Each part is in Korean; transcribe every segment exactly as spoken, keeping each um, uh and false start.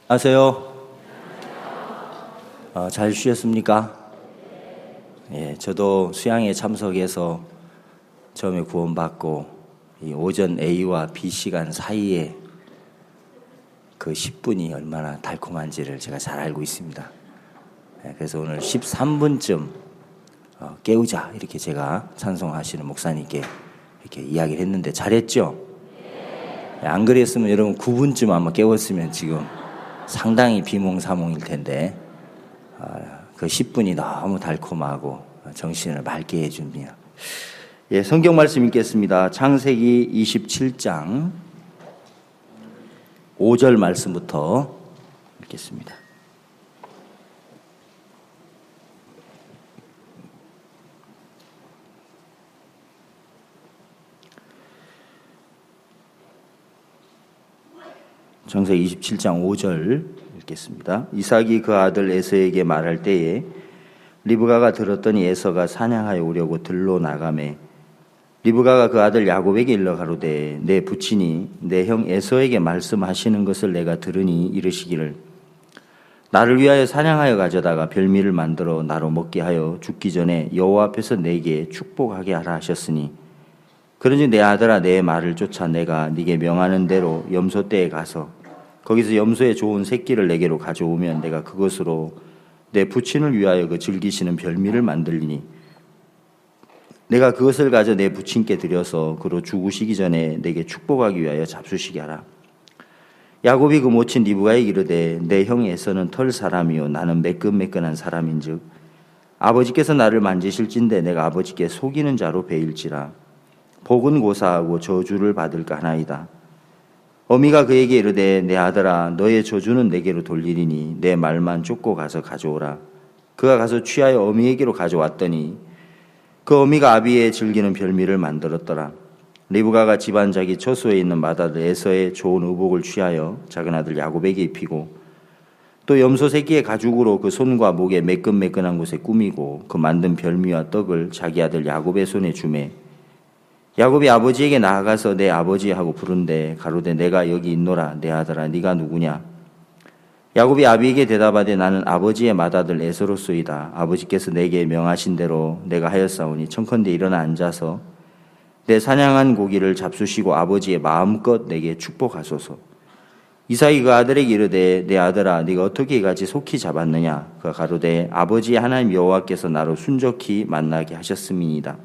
안녕하세요. 어, 잘 쉬셨습니까? 예, 저도 수양에 참석해서 처음에 구원받고 이 오전 A와 B 시간 사이에 그 십 분이 얼마나 달콤한지를 제가 잘 알고 있습니다. 예, 그래서 오늘 십삼 분쯤 어, 깨우자 이렇게 제가 찬송하시는 목사님께 이렇게 이야기를 했는데 잘했죠? 예, 안 그랬으면 여러분 구 분쯤 아마 깨웠으면 지금 상당히 비몽사몽일 텐데 어, 그 십 분이 너무 달콤하고 정신을 맑게 해줍니다. 예, 성경 말씀 읽겠습니다. 창세기 이십칠 장 오 절 말씀부터 읽겠습니다. 창세기 이십칠 장 오 절 읽겠습니다. 이삭이 그 아들 에서에게 말할 때에 리브가가 들었더니 에서가 사냥하여 오려고 들로 나가매 리브가가 그 아들 야곱에게 일러 가로되 내 부친이 내 형 에서에게 말씀하시는 것을 내가 들으니 이르시기를 나를 위하여 사냥하여 가져다가 별미를 만들어 나로 먹게 하여 죽기 전에 여호와 앞에서 내게 축복하게 하라 하셨으니 그런즉 내 아들아 내 말을 쫓아 내가 네게 명하는 대로 염소떼에 가서 거기서 염소의 좋은 새끼를 내게로 가져오면 내가 그것으로 내 부친을 위하여 그 즐기시는 별미를 만들리니 내가 그것을 가져 내 부친께 드려서 그로 죽으시기 전에 내게 축복하기 위하여 잡수시게 하라. 야곱이 그 모친 리브가에게 이르되 내 형 에서는 털 사람이요 나는 매끈매끈한 사람인즉 아버지께서 나를 만지실진대 내가 아버지께 속이는 자로 배일지라. 복은 고사하고 저주를 받을까 하나이다. 어미가 그에게 이르되 내 아들아 너의 저주는 내게로 돌리리니 내 말만 쫓고 가서 가져오라. 그가 가서 취하여 어미에게로 가져왔더니 그 어미가 아비의 즐기는 별미를 만들었더라. 리브가가 집안 자기 처소에 있는 맏아들 에서의 좋은 의복을 취하여 작은 아들 야곱에게 입히고 또 염소 새끼의 가죽으로 그 손과 목에 매끈매끈한 곳에 꾸미고 그 만든 별미와 떡을 자기 아들 야곱의 손에 주매 야곱이 아버지에게 나아가서 내 아버지 하고 부른데 가로되 내가 여기 있노라. 내 아들아 네가 누구냐? 야곱이 아비에게 대답하되 나는 아버지의 맏아들 에서로소이다. 아버지께서 내게 명하신 대로 내가 하였사오니 청컨대 일어나 앉아서 내 사냥한 고기를 잡수시고 아버지의 마음껏 내게 축복하소서. 이삭이 그 아들에게 이르되 내 아들아 네가 어떻게 이같이 속히 잡았느냐? 그가 가로되 아버지 하나님 여호와께서 나로 순적히 만나게 하셨음이니이다.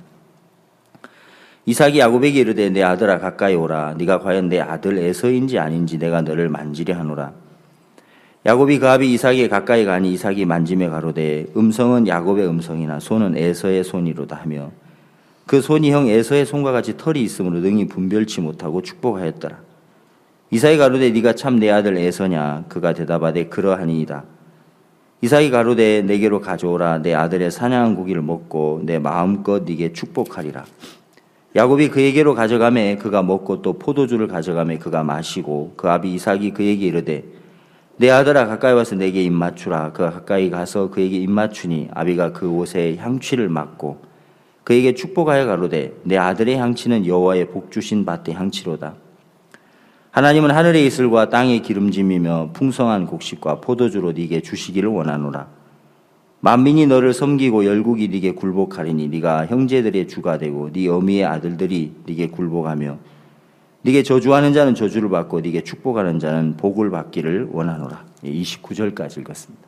이삭이 야곱에게 이르되 내 아들아 가까이 오라. 네가 과연 내 아들 에서인지 아닌지 내가 너를 만지려 하노라. 야곱이 그 아비 이삭에게 가까이 가니 이삭이 만지며 가로되 음성은 야곱의 음성이나 손은 에서의 손이로다 하며 그 손이 형 에서의 손과 같이 털이 있으므로 능히 분별치 못하고 축복하였더라. 이삭이 가로되 네가 참 내 아들 에서냐? 그가 대답하되 그러하니이다. 이삭이 가로되 내게로 가져오라. 내 아들의 사냥한 고기를 먹고 내 마음껏 네게 축복하리라. 야곱이 그에게로 가져가매 그가 먹고 또 포도주를 가져가매 그가 마시고 그 아비 이삭이 그에게 이르되 내 아들아 가까이 와서 내게 입 맞추라. 그가 가까이 가서 그에게 입 맞추니 아비가 그 옷에 향취를 맡고 그에게 축복하여 가로되 내 아들의 향취는 여호와의 복 주신 밭의 향취로다. 하나님은 하늘의 이슬과 땅의 기름짐이며 풍성한 곡식과 포도주로 네게 주시기를 원하노라. 만민이 너를 섬기고 열국이 네게 굴복하리니 네가 형제들의 주가 되고 네 어미의 아들들이 네게 굴복하며 네게 저주하는 자는 저주를 받고 네게 축복하는 자는 복을 받기를 원하노라. 이십구 절까지 읽었습니다.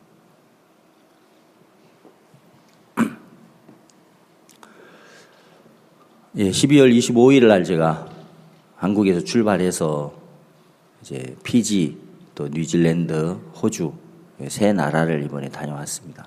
예, 십이월 이십오일 날 제가 한국에서 출발해서 이제 피지 또 뉴질랜드, 호주 세 나라를 이번에 다녀왔습니다.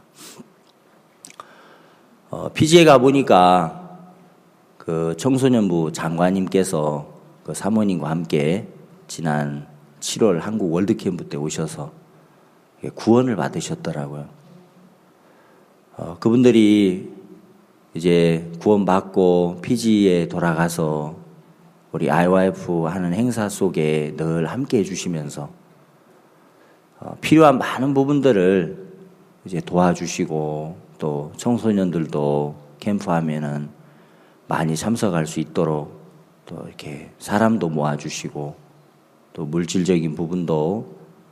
어, 피지에 가 보니까 그 청소년부 장관님께서 그 사모님과 함께 지난 칠월 한국 월드캠프 때 오셔서 구원을 받으셨더라고요. 어, 그분들이 이제 구원받고 피지에 돌아가서 우리 아이와이에프 하는 행사 속에 늘 함께 해주시면서 어, 필요한 많은 부분들을 이제 도와주시고 또 청소년들도 캠프하면은 많이 참석할 수 있도록 또 이렇게 사람도 모아주시고 또 물질적인 부분도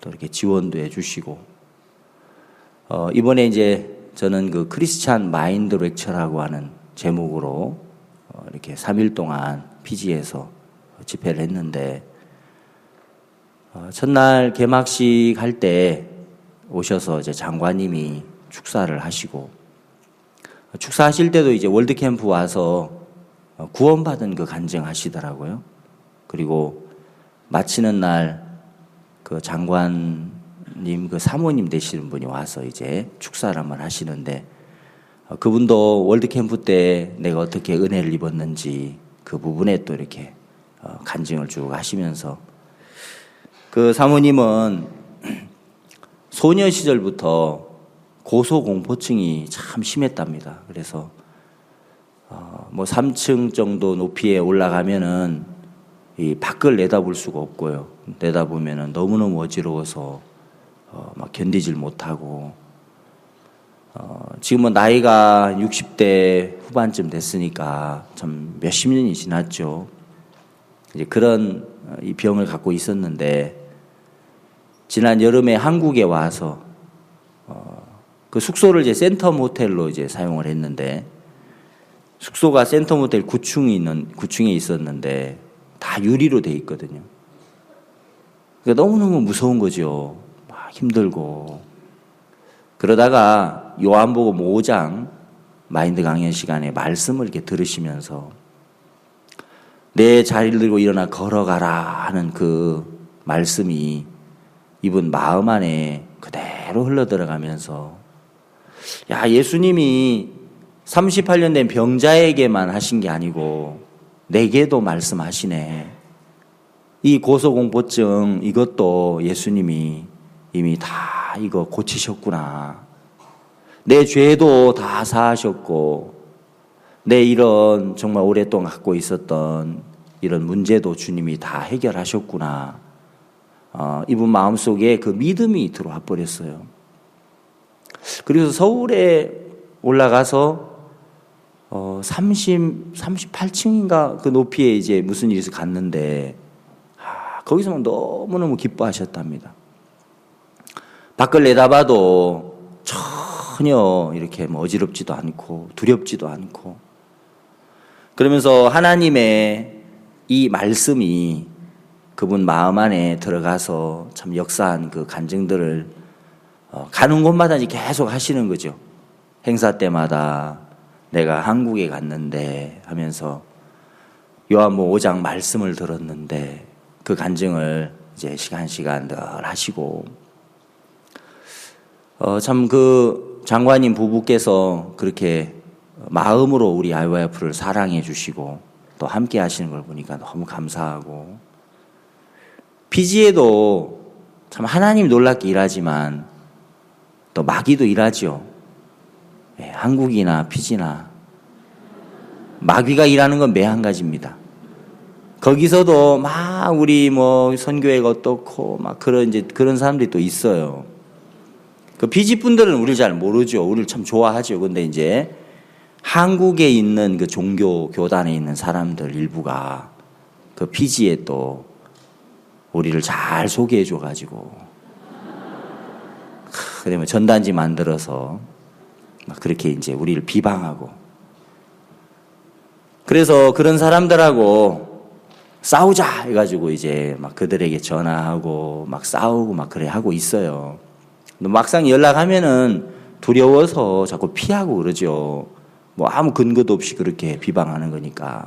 또 이렇게 지원도 해주시고, 어, 이번에 이제 저는 그 크리스찬 마인드 렉처라고 하는 제목으로 어, 이렇게 삼 일 동안 피지에서 집회를 했는데, 어, 첫날 개막식 할 때 오셔서 이제 장관님이 축사를 하시고, 축사하실 때도 이제 월드캠프 와서 구원받은 그 간증하시더라고요. 그리고 마치는 날 그 장관님 그 사모님 되시는 분이 와서 이제 축사를 한번 하시는데, 그분도 월드캠프 때 내가 어떻게 은혜를 입었는지 그 부분에 또 이렇게 간증을 쭉 하시면서, 그 사모님은 소녀 시절부터 고소공포증이 참 심했답니다. 그래서 어, 뭐 삼 층 정도 높이에 올라가면은 이 밖을 내다볼 수가 없고요. 내다보면은 너무너무 어지러워서 어, 막 견디질 못하고, 어, 지금은 나이가 육십 대 후반쯤 됐으니까 참 몇십 년이 지났죠. 이제 그런 이 병을 갖고 있었는데, 지난 여름에 한국에 와서 어, 그 숙소를 이제 센텀 호텔로 이제 사용을 했는데, 숙소가 센텀 호텔 구 층에 있는 구 층에 있었는데 다 유리로 돼 있거든요. 그러니까 너무너무 무서운 거죠. 막 힘들고. 그러다가 요한복음 오 장 마인드 강연 시간에 말씀을 이렇게 들으시면서 내 자리를 들고 일어나 걸어가라 하는 그 말씀이 이분 마음 안에 그대로 흘러들어가면서, 야, 예수님이 삼십팔 년 된 병자에게만 하신 게 아니고 내게도 말씀하시네. 이 고소공포증 이것도 예수님이 이미 다 이거 고치셨구나. 내 죄도 다 사하셨고, 내 이런 정말 오랫동안 갖고 있었던 이런 문제도 주님이 다 해결하셨구나. 어, 이분 마음속에 그 믿음이 들어와 버렸어요. 그래서 서울에 올라가서 어, 삼십, 삼십팔 층인가 그 높이에 이제 무슨 일이 있어 갔는데, 아, 거기서 너무너무 기뻐하셨답니다. 밖을 내다봐도 전혀 이렇게 뭐 어지럽지도 않고 두렵지도 않고, 그러면서 하나님의 이 말씀이 그분 마음 안에 들어가서 참 역사한 그 간증들을 어, 가는 곳마다 계속 하시는 거죠. 행사 때마다 내가 한국에 갔는데 하면서 요한복음 오 장 말씀을 들었는데 그 간증을 이제 시간 시간 늘 하시고, 어, 참 그 장관님 부부께서 그렇게 마음으로 우리 아이와이에프를 사랑해 주시고 또 함께 하시는 걸 보니까 너무 감사하고, 피지에도 참 하나님 놀랍게 일하지만 또 마귀도 일하죠. 예, 한국이나 피지나 마귀가 일하는 건 매 한 가지입니다. 거기서도 막 우리 뭐 선교회가 어떻고 막 그런 이제 그런 사람들이 또 있어요. 그 피지 분들은 우리를 잘 모르죠. 우리를 참 좋아하죠. 근데 이제 한국에 있는 그 종교 교단에 있는 사람들 일부가 그 피지에 또 우리를 잘 소개해 줘가지고, 그다음에 전단지 만들어서 막 그렇게 이제 우리를 비방하고, 그래서 그런 사람들하고 싸우자 해가지고 이제 막 그들에게 전화하고 막 싸우고 막 그래 하고 있어요. 막상 연락하면은 두려워서 자꾸 피하고 그러죠. 뭐 아무 근거도 없이 그렇게 비방하는 거니까.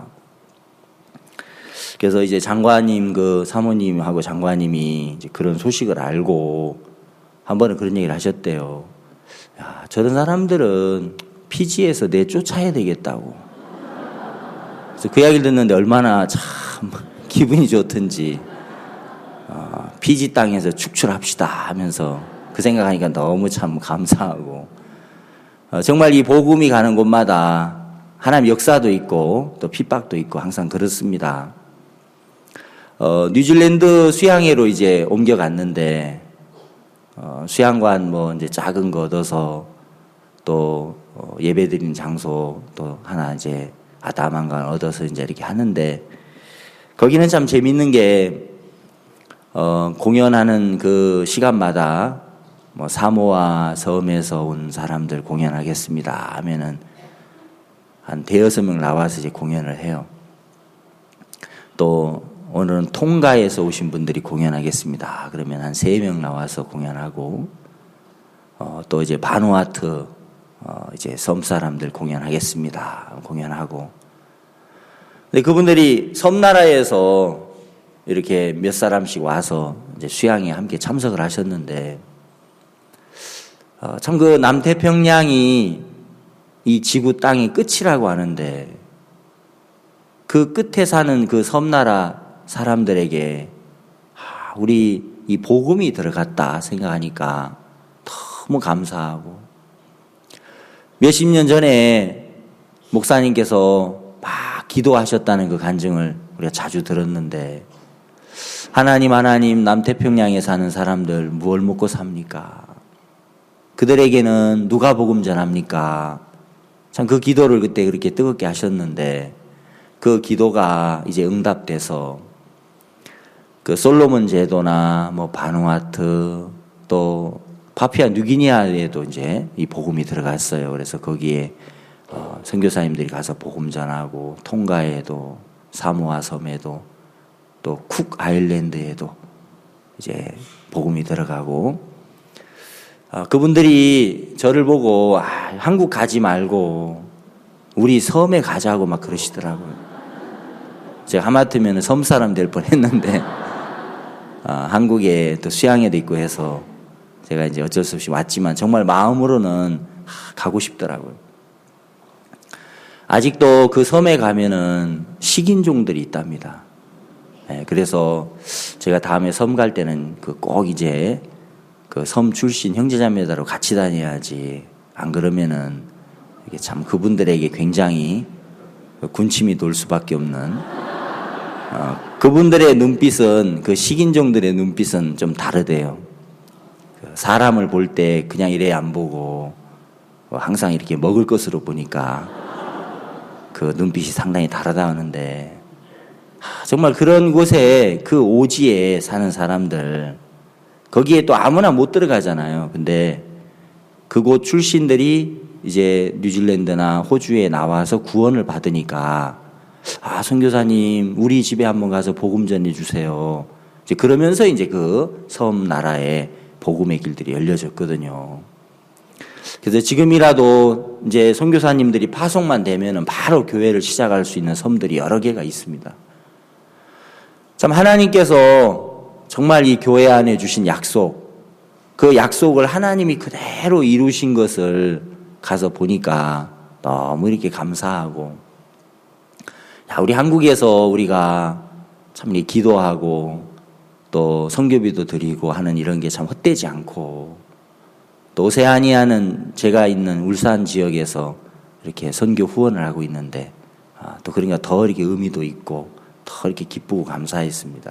그래서 이제 장관님 그 사모님하고 장관님이 이제 그런 소식을 알고 한 번은 그런 얘기를 하셨대요. 야, 저런 사람들은 피지에서 내쫓아야 되겠다고. 그래서 그 이야기를 듣는데 얼마나 참 기분이 좋던지, 어, 피지 땅에서 축출합시다 하면서 그 생각하니까 너무 참 감사하고, 어, 정말 이 복음이 가는 곳마다 하나님 역사도 있고 또 핍박도 있고 항상 그렇습니다. 어, 뉴질랜드 수양회로 이제 옮겨갔는데, 어, 수양관 뭐 이제 작은 거 얻어서 또 어, 예배 드리는 장소 또 하나 이제 아담한 걸 얻어서 이제 이렇게 하는데, 거기는 참 재밌는 게 어, 공연하는 그 시간마다 뭐 사모아 섬에서 온 사람들 공연하겠습니다 하면은 한 대여섯 명 나와서 이제 공연을 해요. 또 오늘은 통가에서 오신 분들이 공연하겠습니다. 그러면 한 세 명 나와서 공연하고, 어, 또 이제 바누아투 어, 이제 섬 사람들 공연하겠습니다. 공연하고. 근데 그분들이 섬나라에서 이렇게 몇 사람씩 와서 이제 수양에 함께 참석을 하셨는데, 어, 참 그 남태평양이 이 지구 땅의 끝이라고 하는데, 그 끝에 사는 그 섬나라 사람들에게 아, 우리 이 복음이 들어갔다 생각하니까 너무 감사하고, 몇십 년 전에 목사님께서 막 기도하셨다는 그 간증을 우리가 자주 들었는데, 하나님 하나님 남태평양에 사는 사람들 무엇을 먹고 삽니까? 그들에게는 누가 복음 전합니까? 참 그 기도를 그때 그렇게 뜨겁게 하셨는데, 그 기도가 이제 응답돼서 그 솔로몬 제도나 뭐 바누아투 또 파푸아 뉴기니아에도 이제 이 복음이 들어갔어요. 그래서 거기에 어, 선교사님들이 가서 복음 전하고, 통가에도 사모아 섬에도 또 쿡 아일랜드에도 이제 복음이 들어가고, 어, 그분들이 저를 보고 아, 한국 가지 말고 우리 섬에 가자고 막 그러시더라고요. 제가 하마터면 섬 사람 될 뻔했는데 어, 한국에 또 수양회도 있고 해서 제가 이제 어쩔 수 없이 왔지만 정말 마음으로는 가고 싶더라고요. 아직도 그 섬에 가면은 식인종들이 있답니다. 네, 그래서 제가 다음에 섬 갈 때는 그 꼭 이제 그 섬 출신 형제자매들하고 같이 다녀야지. 안 그러면은 이게 참 그분들에게 굉장히 군침이 돌 수밖에 없는, 어, 그분들의 눈빛은, 그 식인종들의 눈빛은 좀 다르대요. 사람을 볼 때 그냥 이래 안 보고 항상 이렇게 먹을 것으로 보니까 그 눈빛이 상당히 다르다 하는데, 정말 그런 곳에 그 오지에 사는 사람들, 거기에 또 아무나 못 들어가잖아요. 근데 그곳 출신들이 이제 뉴질랜드나 호주에 나와서 구원을 받으니까, 아, 선교사님 우리 집에 한번 가서 복음 전해 주세요. 이제 그러면서 이제 그 섬 나라에 복음의 길들이 열려졌거든요. 그래서 지금이라도 이제 선교사님들이 파송만 되면은 바로 교회를 시작할 수 있는 섬들이 여러 개가 있습니다. 참 하나님께서 정말 이 교회 안에 주신 약속, 그 약속을 하나님이 그대로 이루신 것을 가서 보니까 너무 이렇게 감사하고, 야, 우리 한국에서 우리가 참 이렇게 기도하고 또 선교비도 드리고 하는 이런 게 참 헛되지 않고, 또 오세아니아는 제가 있는 울산 지역에서 이렇게 선교 후원을 하고 있는데, 아, 또 그러니까 더 이렇게 의미도 있고 더 이렇게 기쁘고 감사했습니다.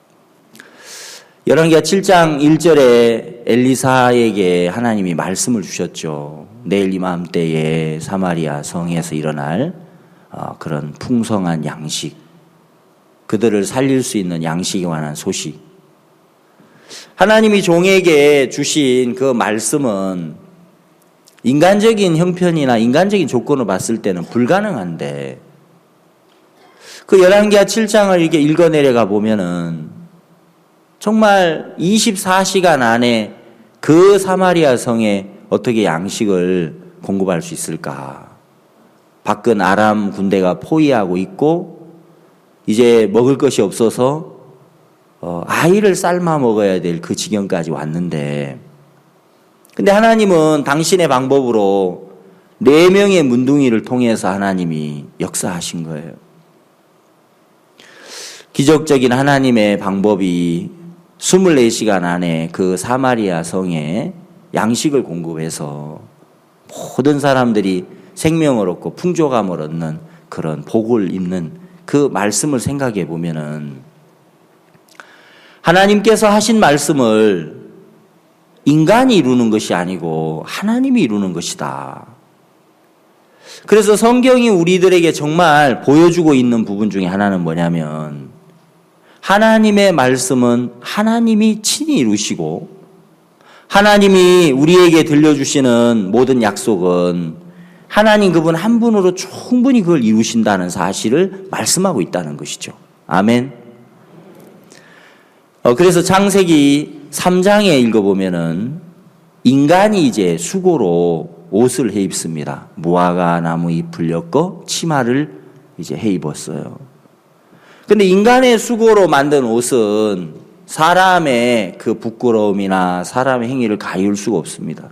열왕기하 칠 장 일 절에 엘리사에게 하나님이 말씀을 주셨죠. 내일 이맘때에 사마리아 성에서 일어날 어, 그런 풍성한 양식, 그들을 살릴 수 있는 양식에 관한 소식. 하나님이 종에게 주신 그 말씀은 인간적인 형편이나 인간적인 조건을 봤을 때는 불가능한데, 그 열왕기하 칠 장을 이렇게 읽어내려가 보면은 정말 이십사 시간 안에 그 사마리아 성에 어떻게 양식을 공급할 수 있을까? 밖은 아람 군대가 포위하고 있고 이제 먹을 것이 없어서 어, 아이를 삶아 먹어야 될 그 지경까지 왔는데, 근데 하나님은 당신의 방법으로 네 명의 문둥이를 통해서 하나님이 역사하신 거예요. 기적적인 하나님의 방법이 이십사 시간 안에 그 사마리아 성에 양식을 공급해서 모든 사람들이 생명을 얻고 풍족함을 얻는 그런 복을 입는 그 말씀을 생각해 보면은, 하나님께서 하신 말씀을 인간이 이루는 것이 아니고 하나님이 이루는 것이다. 그래서 성경이 우리들에게 정말 보여주고 있는 부분 중에 하나는 뭐냐면, 하나님의 말씀은 하나님이 친히 이루시고 하나님이 우리에게 들려주시는 모든 약속은 하나님 그분 한 분으로 충분히 그걸 이루신다는 사실을 말씀하고 있다는 것이죠. 아멘. 어, 그래서 창세기 삼 장에 읽어보면은 인간이 이제 수고로 옷을 해 입습니다. 무화과 나무 잎을 엮어 치마를 이제 해 입었어요. 근데 인간의 수고로 만든 옷은 사람의 그 부끄러움이나 사람의 행위를 가리울 수가 없습니다.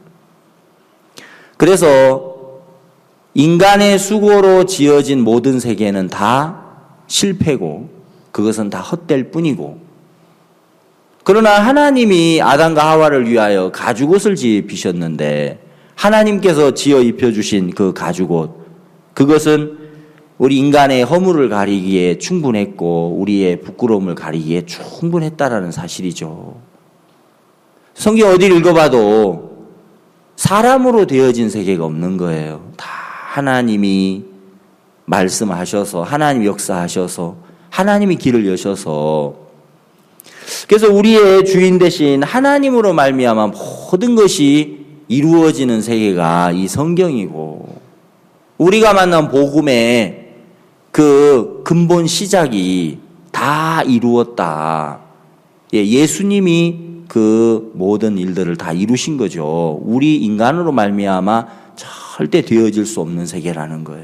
그래서 인간의 수고로 지어진 모든 세계는 다 실패고 그것은 다 헛될 뿐이고, 그러나 하나님이 아담과 하와를 위하여 가죽옷을 입히셨는데 하나님께서 지어 입혀주신 그 가죽옷, 그것은 우리 인간의 허물을 가리기에 충분했고 우리의 부끄러움을 가리기에 충분했다라는 사실이죠. 성경 어디를 읽어봐도 사람으로 되어진 세계가 없는 거예요. 다 하나님이 말씀하셔서 하나님이 역사하셔서 하나님이 길을 여셔서, 그래서 우리의 주인 되신 하나님으로 말미암아 모든 것이 이루어지는 세계가 이 성경이고, 우리가 만난 복음의 그 근본 시작이 다 이루었다. 예, 예수님이 그 모든 일들을 다 이루신 거죠. 우리 인간으로 말미암아 절대 되어질 수 없는 세계라는 거예요.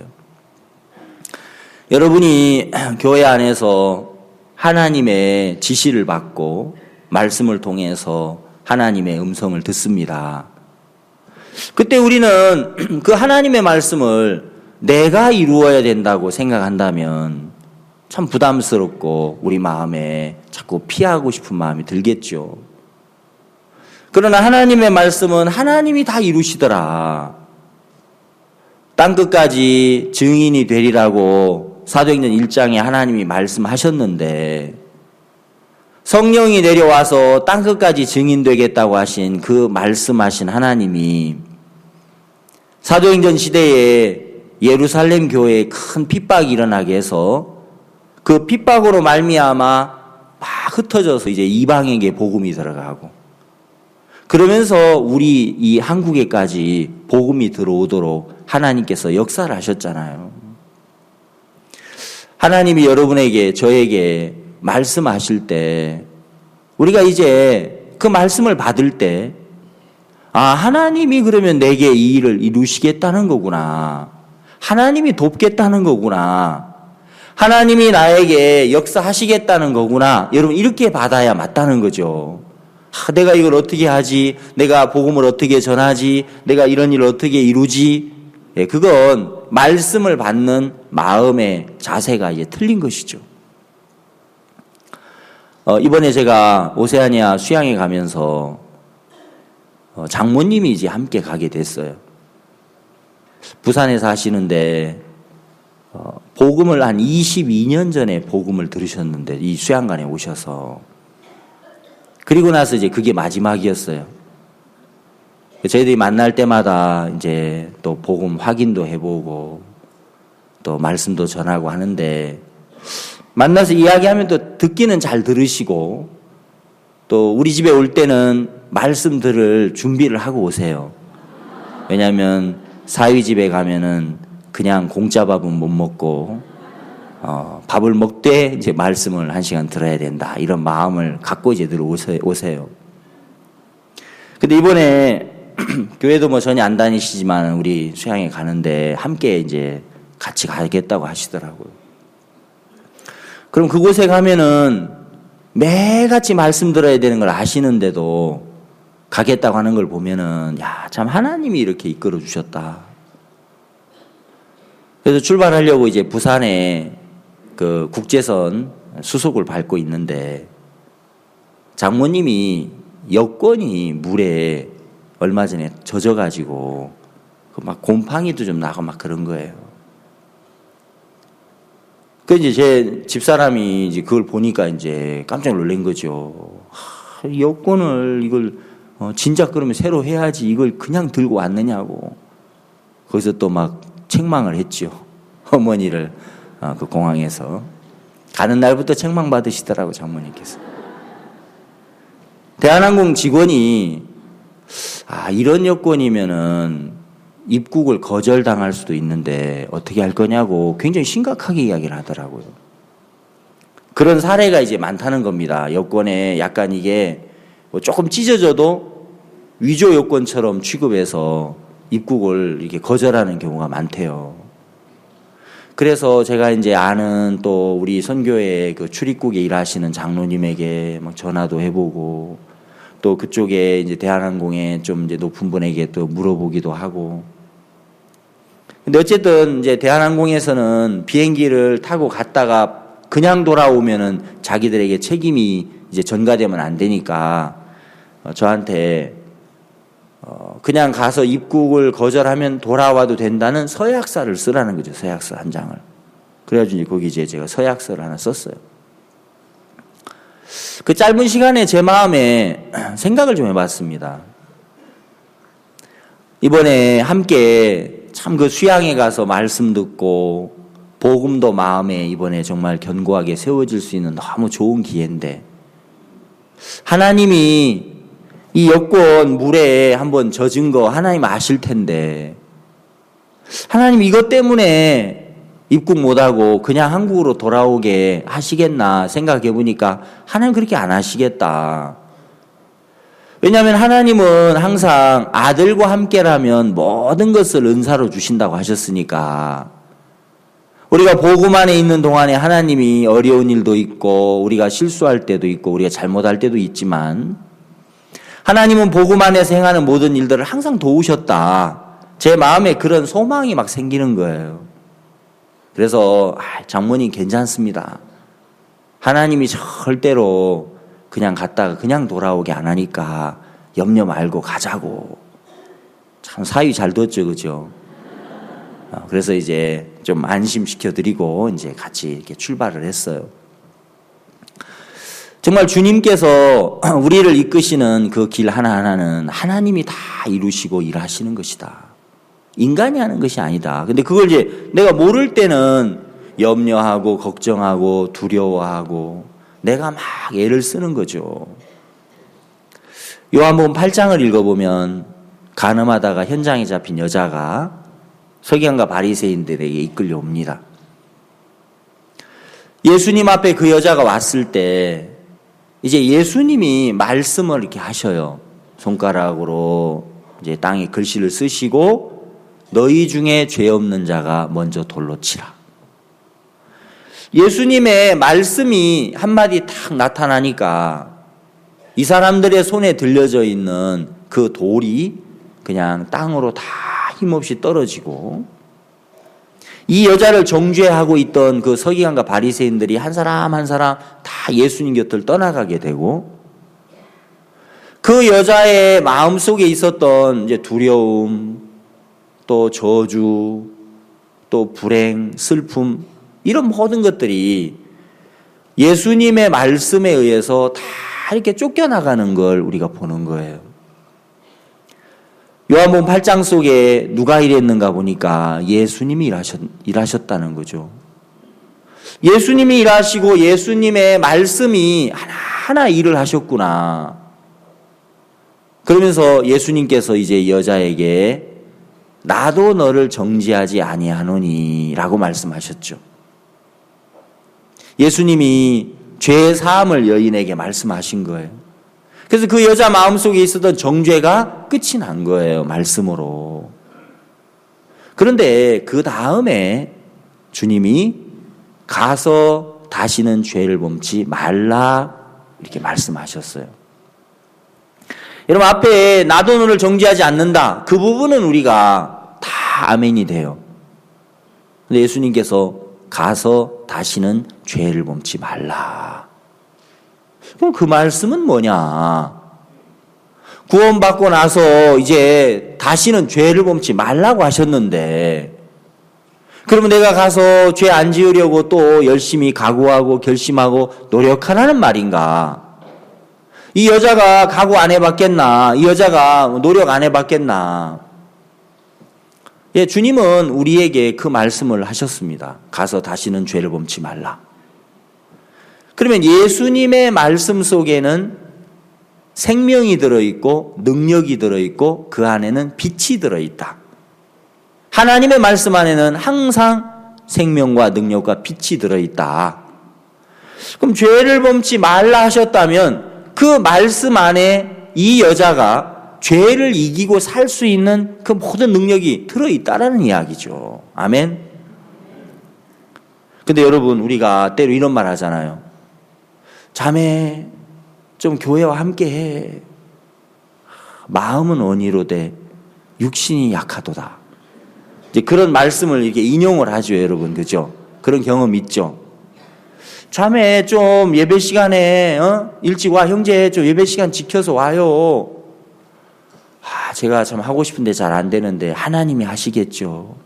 여러분이 교회 안에서 하나님의 지시를 받고 말씀을 통해서 하나님의 음성을 듣습니다. 그때 우리는 그 하나님의 말씀을 내가 이루어야 된다고 생각한다면 참 부담스럽고 우리 마음에 자꾸 피하고 싶은 마음이 들겠죠. 그러나 하나님의 말씀은 하나님이 다 이루시더라. 땅끝까지 증인이 되리라고 사도행전 일 장에 하나님이 말씀하셨는데, 성령이 내려와서 땅끝까지 증인되겠다고 하신 그 말씀하신 하나님이 사도행전 시대에 예루살렘 교회에 큰 핍박이 일어나게 해서 그 핍박으로 말미암아 막 흩어져서 이제 이방에게 복음이 들어가고, 그러면서 우리 이 한국에까지 복음이 들어오도록 하나님께서 역사를 하셨잖아요. 하나님이 여러분에게 저에게 말씀하실 때 우리가 이제 그 말씀을 받을 때, 아, 하나님이 그러면 내게 이 일을 이루시겠다는 거구나, 하나님이 돕겠다는 거구나, 하나님이 나에게 역사하시겠다는 거구나, 여러분 이렇게 받아야 맞다는 거죠. 아, 내가 이걸 어떻게 하지, 내가 복음을 어떻게 전하지, 내가 이런 일을 어떻게 이루지, 예, 그건 말씀을 받는 마음의 자세가 이제 틀린 것이죠. 어, 이번에 제가 오세아니아 수양에 가면서 어, 장모님이 이제 함께 가게 됐어요. 부산에 사시는데 어, 복음을 한 이십이 년 전에 복음을 들으셨는데 이 수양관에 오셔서, 그리고 나서 이제 그게 마지막이었어요. 저희들이 만날 때마다 이제 또 복음 확인도 해보고 또 말씀도 전하고 하는데, 만나서 이야기하면 또 듣기는 잘 들으시고 또 우리 집에 올 때는 말씀 들을 준비를 하고 오세요. 왜냐하면 사위 집에 가면은 그냥 공짜 밥은 못 먹고 어, 밥을 먹되 이제 말씀을 한 시간 들어야 된다, 이런 마음을 갖고 이제 들어오세요. 근데 이번에 교회도 뭐 전혀 안 다니시지만 우리 수양에 가는데 함께 이제 같이 가겠다고 하시더라고요. 그럼 그곳에 가면은 매일같이 말씀 들어야 되는 걸 아시는데도 가겠다고 하는 걸 보면은, 야, 참 하나님이 이렇게 이끌어 주셨다. 그래서 출발하려고 이제 부산에 그 국제선 수속을 밟고 있는데 장모님이 여권이 물에 얼마 전에 젖어가지고 막 곰팡이도 좀 나고 막 그런 거예요. 그 이제 제 집사람이 이제 그걸 보니까 이제 깜짝 놀란 거죠. 하, 여권을 이걸 어, 진작 그러면 새로 해야지 이걸 그냥 들고 왔느냐고. 거기서 또 막 책망을 했죠. 어머니를 어, 그 공항에서. 가는 날부터 책망받으시더라고, 장모님께서. 대한항공 직원이 아, 이런 여건이면은 입국을 거절당할 수도 있는데 어떻게 할 거냐고 굉장히 심각하게 이야기를 하더라고요. 그런 사례가 이제 많다는 겁니다. 여권에 약간 이게 뭐 조금 찢어져도 위조 여권처럼 취급해서 입국을 이렇게 거절하는 경우가 많대요. 그래서 제가 이제 아는 또 우리 선교회 그 출입국에 일하시는 장로님에게 막 전화도 해보고 또 그쪽에 이제 대한항공에 좀 이제 높은 분에게 또 물어보기도 하고. 근데 어쨌든 이제 대한항공에서는 비행기를 타고 갔다가 그냥 돌아오면은 자기들에게 책임이 이제 전가되면 안 되니까 저한테 어 그냥 가서 입국을 거절하면 돌아와도 된다는 서약서를 쓰라는 거죠. 서약서 한 장을. 그래가지고 이제 거기 이제 제가 서약서를 하나 썼어요. 그 짧은 시간에 제 마음에 생각을 좀 해봤습니다. 이번에 함께 참 그 수양에 가서 말씀 듣고 복음도 마음에 이번에 정말 견고하게 세워질 수 있는 너무 좋은 기회인데 하나님이 이 여권 물에 한번 젖은 거 하나님 아실 텐데 하나님 이것 때문에 입국 못하고 그냥 한국으로 돌아오게 하시겠나 생각해 보니까 하나님 그렇게 안 하시겠다. 왜냐하면 하나님은 항상 아들과 함께라면 모든 것을 은사로 주신다고 하셨으니까 우리가 복음 안에 있는 동안에 하나님이 어려운 일도 있고 우리가 실수할 때도 있고 우리가 잘못할 때도 있지만 하나님은 복음 안에서 행하는 모든 일들을 항상 도우셨다. 제 마음에 그런 소망이 막 생기는 거예요. 그래서 아, 장모님 괜찮습니다. 하나님이 절대로 그냥 갔다가 그냥 돌아오게 안 하니까 염려 말고 가자고. 참 사위 잘 뒀죠, 그죠? 그래서 이제 좀 안심시켜드리고 이제 같이 이렇게 출발을 했어요. 정말 주님께서 우리를 이끄시는 그 길 하나하나는 하나님이 다 이루시고 일하시는 것이다. 인간이 하는 것이 아니다. 근데 그걸 이제 내가 모를 때는 염려하고 걱정하고 두려워하고 내가 막 애를 쓰는 거죠. 요한복음 팔 장을 읽어보면 간음하다가 현장에 잡힌 여자가 서기관과 바리새인들에게 이끌려 옵니다. 예수님 앞에 그 여자가 왔을 때 이제 예수님이 말씀을 이렇게 하셔요. 손가락으로 이제 땅에 글씨를 쓰시고 너희 중에 죄 없는 자가 먼저 돌로 치라. 예수님의 말씀이 한마디 탁 나타나니까 이 사람들의 손에 들려져 있는 그 돌이 그냥 땅으로 다 힘없이 떨어지고 이 여자를 정죄하고 있던 그 서기관과 바리새인들이 한 사람 한 사람 다 예수님 곁을 떠나가게 되고 그 여자의 마음속에 있었던 이제 두려움, 또 저주, 또 불행, 슬픔 이런 모든 것들이 예수님의 말씀에 의해서 다 이렇게 쫓겨나가는 걸 우리가 보는 거예요. 요한복음 팔 장 속에 누가 일했는가 보니까 예수님이 일하셨, 일하셨다는 거죠. 예수님이 일하시고 예수님의 말씀이 하나하나 일을 하셨구나. 그러면서 예수님께서 이제 여자에게 나도 너를 정죄하지 아니하노니 라고 말씀하셨죠. 예수님이 죄 사함을 여인에게 말씀하신 거예요. 그래서 그 여자 마음속에 있었던 정죄가 끝이 난 거예요. 말씀으로. 그런데 그 다음에 주님이 가서 다시는 죄를 범치 말라 이렇게 말씀하셨어요. 여러분 앞에 나도 너를 정죄하지 않는다. 그 부분은 우리가 다 아멘이 돼요. 근데 예수님께서 가서 다시는 죄를 범치 말라. 그럼 그 말씀은 뭐냐? 구원받고 나서 이제 다시는 죄를 범치 말라고 하셨는데 그러면 내가 가서 죄 안 지으려고 또 열심히 각오하고 결심하고 노력하라는 말인가? 이 여자가 각오 안 해봤겠나? 이 여자가 노력 안 해봤겠나? 예, 주님은 우리에게 그 말씀을 하셨습니다. 가서 다시는 죄를 범치 말라. 그러면 예수님의 말씀 속에는 생명이 들어있고 능력이 들어있고 그 안에는 빛이 들어있다. 하나님의 말씀 안에는 항상 생명과 능력과 빛이 들어있다. 그럼 죄를 범치 말라 하셨다면 그 말씀 안에 이 여자가 죄를 이기고 살 수 있는 그 모든 능력이 들어있다라는 이야기죠. 아멘. 근데 여러분, 우리가 때로 이런 말 하잖아요. 자매, 좀 교회와 함께 해. 마음은 언의로되 육신이 약하도다. 이제 그런 말씀을 이렇게 인용을 하죠, 여러분. 그죠? 그런 경험 있죠? 자매, 좀 예배 시간에, 어? 일찍 와. 형제, 좀 예배 시간 지켜서 와요. 아, 제가 참 하고 싶은데 잘 안 되는데 하나님이 하시겠죠.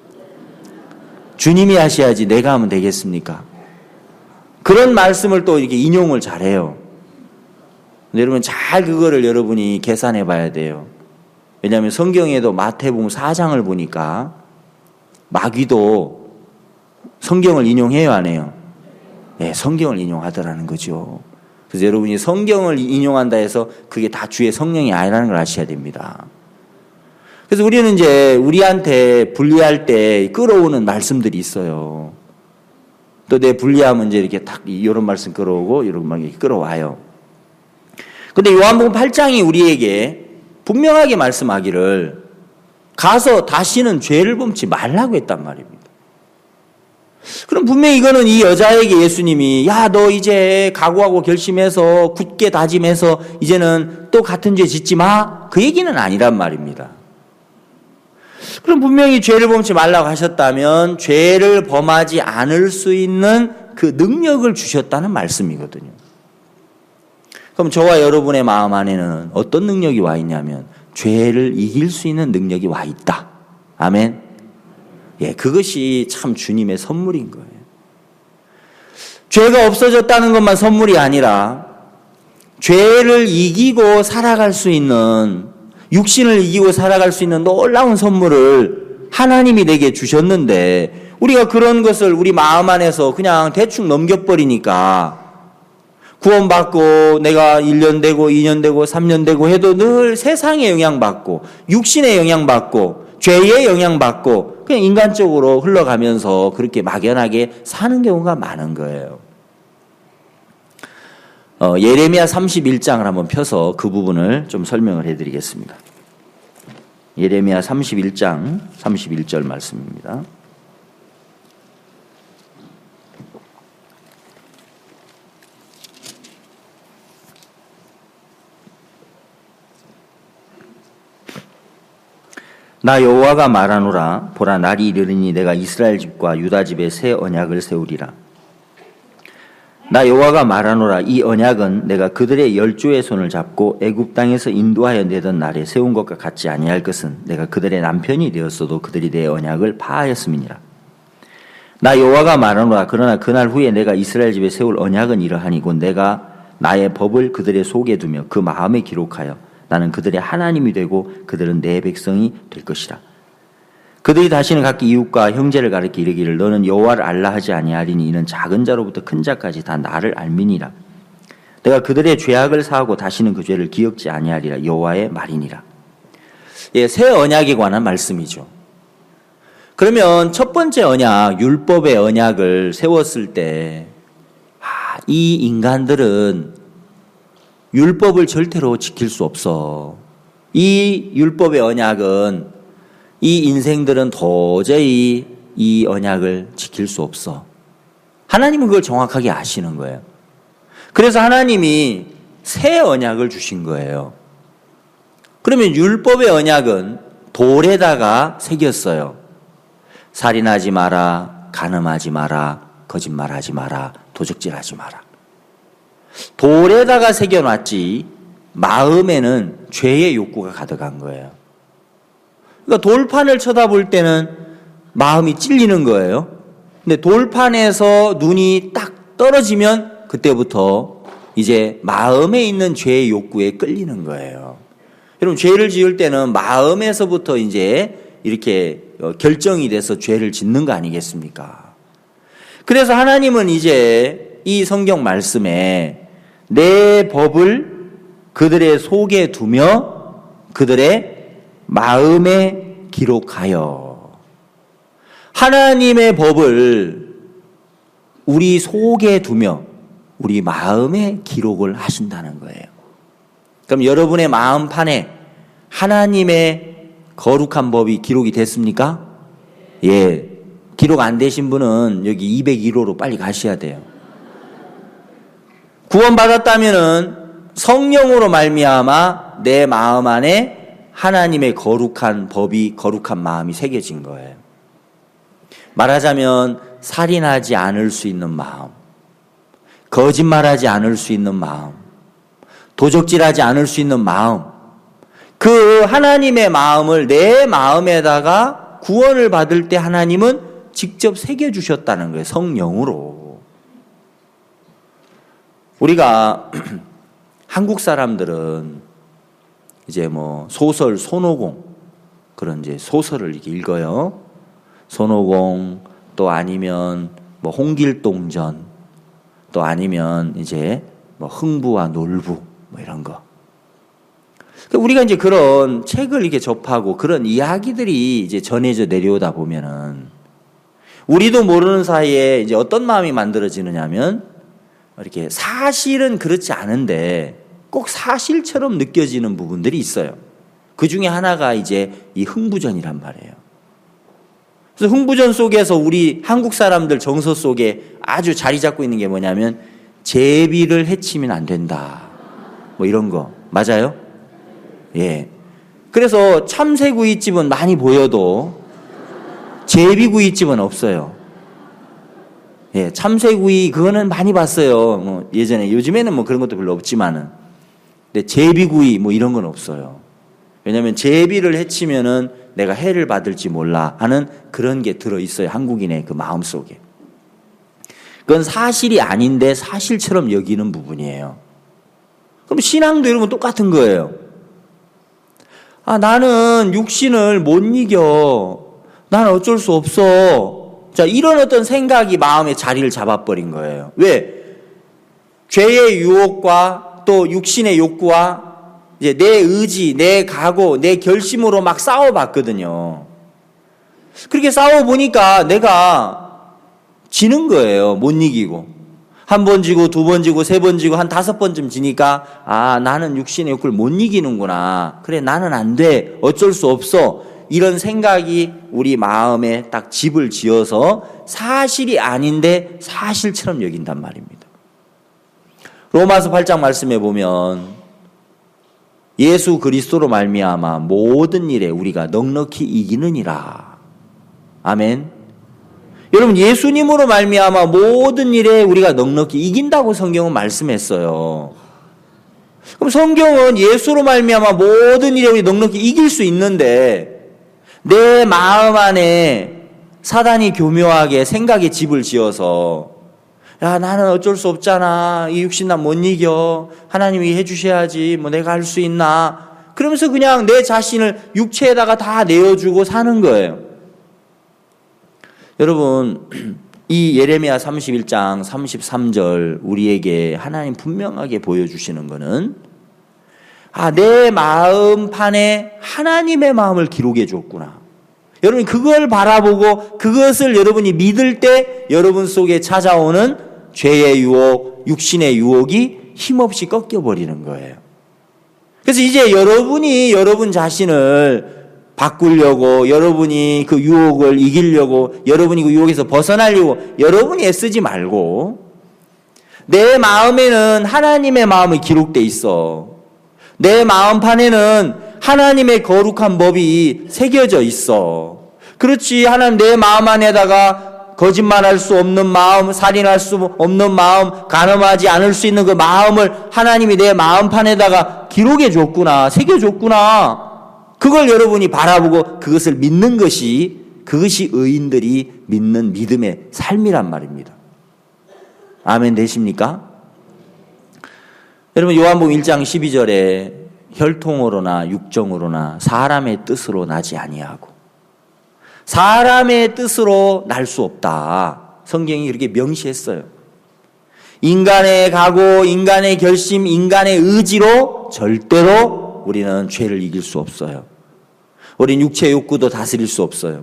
주님이 하셔야지 내가 하면 되겠습니까? 그런 말씀을 또 이렇게 인용을 잘해요. 근데 여러분, 잘 그거를 여러분이 계산해 봐야 돼요. 왜냐하면 성경에도 마태복음 사 장을 보니까 마귀도 성경을 인용해요, 안 해요? 네, 성경을 인용하더라는 거죠. 그래서 여러분이 성경을 인용한다 해서 그게 다 주의 성령이 아니라는 걸 아셔야 됩니다. 그래서 우리는 이제 우리한테 분리할 때 끌어오는 말씀들이 있어요. 또 내 분리하면 이제 이렇게 딱 이런 말씀 끌어오고 이런 말이 끌어와요. 근데 요한복음 팔 장이 우리에게 분명하게 말씀하기를 가서 다시는 죄를 범치 말라고 했단 말입니다. 그럼 분명히 이거는 이 여자에게 예수님이 야, 너 이제 각오하고 결심해서 굳게 다짐해서 이제는 또 같은 죄 짓지 마. 그 얘기는 아니란 말입니다. 그럼 분명히 죄를 범치 말라고 하셨다면 죄를 범하지 않을 수 있는 그 능력을 주셨다는 말씀이거든요. 그럼 저와 여러분의 마음 안에는 어떤 능력이 와 있냐면 죄를 이길 수 있는 능력이 와 있다. 아멘. 예, 그것이 참 주님의 선물인 거예요. 죄가 없어졌다는 것만 선물이 아니라 죄를 이기고 살아갈 수 있는, 육신을 이기고 살아갈 수 있는 놀라운 선물을 하나님이 내게 주셨는데 우리가 그런 것을 우리 마음 안에서 그냥 대충 넘겨버리니까 구원받고 내가 일 년 되고 이 년 되고 삼 년 되고 해도 늘 세상에 영향받고 육신에 영향받고 죄에 영향받고 그냥 인간적으로 흘러가면서 그렇게 막연하게 사는 경우가 많은 거예요. 어, 예레미야 삼십일 장을 한번 펴서 그 부분을 좀 설명을 해드리겠습니다. 예레미야 삼십일 장 삼십일 절 말씀입니다. 나 여호와가 말하노라. 보라, 날이 이르리니 내가 이스라엘 집과 유다 집에 새 언약을 세우리라. 나 여호와가 말하노라. 이 언약은 내가 그들의 열조의 손을 잡고 애굽 땅에서 인도하여 내던 날에 세운 것과 같지 아니할 것은 내가 그들의 남편이 되었어도 그들이 내 언약을 파하였음이니라. 나 여호와가 말하노라. 그러나 그날 후에 내가 이스라엘 집에 세울 언약은 이러하니 곧 내가 나의 법을 그들의 속에 두며 그 마음에 기록하여 나는 그들의 하나님이 되고 그들은 내 백성이 될 것이라. 그들이 다시는 각기 이웃과 형제를 가리켜 이르기를 너는 여호와를 알라 하지 아니하리니 이는 작은 자로부터 큰 자까지 다 나를 알미니라. 내가 그들의 죄악을 사하고 다시는 그 죄를 기억지 아니하리라. 여호와의 말이니라. 예, 새 언약에 관한 말씀이죠. 그러면 첫 번째 언약, 율법의 언약을 세웠을 때 아, 이 인간들은 율법을 절대로 지킬 수 없어. 이 율법의 언약은 이 인생들은 도저히 이 언약을 지킬 수 없어. 하나님은 그걸 정확하게 아시는 거예요. 그래서 하나님이 새 언약을 주신 거예요. 그러면 율법의 언약은 돌에다가 새겼어요. 살인하지 마라, 간음하지 마라, 거짓말하지 마라, 도적질하지 마라. 돌에다가 새겨놨지 마음에는 죄의 욕구가 가득한 거예요. 그러니까 돌판을 쳐다볼 때는 마음이 찔리는 거예요. 근데 돌판에서 눈이 딱 떨어지면 그때부터 이제 마음에 있는 죄의 욕구에 끌리는 거예요. 여러분, 죄를 지을 때는 마음에서부터 이제 이렇게 결정이 돼서 죄를 짓는 거 아니겠습니까? 그래서 하나님은 이제 이 성경 말씀에 내 법을 그들의 속에 두며 그들의 마음에 기록하여. 하나님의 법을 우리 속에 두며 우리 마음에 기록을 하신다는 거예요. 그럼 여러분의 마음판에 하나님의 거룩한 법이 기록이 됐습니까? 예. 기록 안 되신 분은 여기 이백일 호로 빨리 가셔야 돼요. 구원받았다면은 성령으로 말미암아 내 마음 안에 하나님의 거룩한 법이, 거룩한 마음이 새겨진 거예요. 말하자면 살인하지 않을 수 있는 마음, 거짓말하지 않을 수 있는 마음, 도적질하지 않을 수 있는 마음, 그 하나님의 마음을 내 마음에다가 구원을 받을 때 하나님은 직접 새겨주셨다는 거예요. 성령으로. 우리가 한국 사람들은 이제 뭐 소설 손오공 그런 이제 소설을 이렇게 읽어요. 손오공 또 아니면 뭐 홍길동전 또 아니면 이제 뭐 흥부와 놀부 뭐 이런 거. 우리가 이제 그런 책을 이렇게 접하고 그런 이야기들이 이제 전해져 내려오다 보면은 우리도 모르는 사이에 이제 어떤 마음이 만들어지느냐면 이렇게 사실은 그렇지 않은데 꼭 사실처럼 느껴지는 부분들이 있어요. 그 중에 하나가 이제 이 흥부전이란 말이에요. 그래서 흥부전 속에서 우리 한국 사람들 정서 속에 아주 자리 잡고 있는 게 뭐냐면 제비를 해치면 안 된다. 뭐 이런 거. 맞아요? 예. 그래서 참새구이집은 많이 보여도 제비구이집은 없어요. 예, 참새구이 그거는 많이 봤어요. 뭐 예전에 요즘에는 뭐 그런 것도 별로 없지만은, 근데 제비구이 뭐 이런 건 없어요. 왜냐하면 제비를 해치면은 내가 해를 받을지 몰라 하는 그런 게 들어 있어요. 한국인의 그 마음 속에. 그건 사실이 아닌데 사실처럼 여기는 부분이에요. 그럼 신앙도 여러분 똑같은 거예요. 아, 나는 육신을 못 이겨. 나는 어쩔 수 없어. 자, 이런 어떤 생각이 마음에 자리를 잡아버린 거예요. 왜? 죄의 유혹과 또 육신의 욕구와 이제 내 의지, 내 각오, 내 결심으로 막 싸워봤거든요. 그렇게 싸워보니까 내가 지는 거예요. 못 이기고. 한 번 지고, 두 번 지고, 세 번 지고, 한 다섯 번쯤 지니까, 아, 나는 육신의 욕구를 못 이기는구나. 그래, 나는 안 돼. 어쩔 수 없어. 이런 생각이 우리 마음에 딱 집을 지어서 사실이 아닌데 사실처럼 여긴단 말입니다. 로마서 팔 장 말씀해 보면 예수 그리스도로 말미암아 모든 일에 우리가 넉넉히 이기느니라. 아멘. 여러분, 예수님으로 말미암아 모든 일에 우리가 넉넉히 이긴다고 성경은 말씀했어요. 그럼 성경은 예수로 말미암아 모든 일에 우리 넉넉히 이길 수 있는데 내 마음 안에 사단이 교묘하게 생각의 집을 지어서, 야, 나는 어쩔 수 없잖아. 이 육신 난 못 이겨. 하나님이 해주셔야지. 뭐 내가 할 수 있나. 그러면서 그냥 내 자신을 육체에다가 다 내어주고 사는 거예요. 여러분, 이 예레미야 삼십일 장 삼십삼 절 우리에게 하나님 분명하게 보여주시는 거는, 아, 내 마음판에 하나님의 마음을 기록해 줬구나. 여러분, 그걸 바라보고 그것을 여러분이 믿을 때 여러분 속에 찾아오는 죄의 유혹, 육신의 유혹이 힘없이 꺾여버리는 거예요. 그래서 이제 여러분이 여러분 자신을 바꾸려고, 여러분이 그 유혹을 이기려고, 여러분이 그 유혹에서 벗어나려고 여러분이 애쓰지 말고, 내 마음에는 하나님의 마음이 기록돼 있어. 내 마음판에는 하나님의 거룩한 법이 새겨져 있어. 그렇지, 하나님 내 마음 안에다가 거짓말할 수 없는 마음, 살인할 수 없는 마음, 간음하지 않을 수 있는 그 마음을 하나님이 내 마음판에다가 기록해 줬구나, 새겨 줬구나. 그걸 여러분이 바라보고 그것을 믿는 것이, 그것이 의인들이 믿는 믿음의 삶이란 말입니다. 아멘 되십니까? 여러분, 요한복음 일 장 십이 절에 혈통으로나 육정으로나 사람의 뜻으로 나지 아니하고 사람의 뜻으로 날 수 없다. 성경이 그렇게 명시했어요. 인간의 각오, 인간의 결심, 인간의 의지로 절대로 우리는 죄를 이길 수 없어요. 우린 육체의 욕구도 다스릴 수 없어요.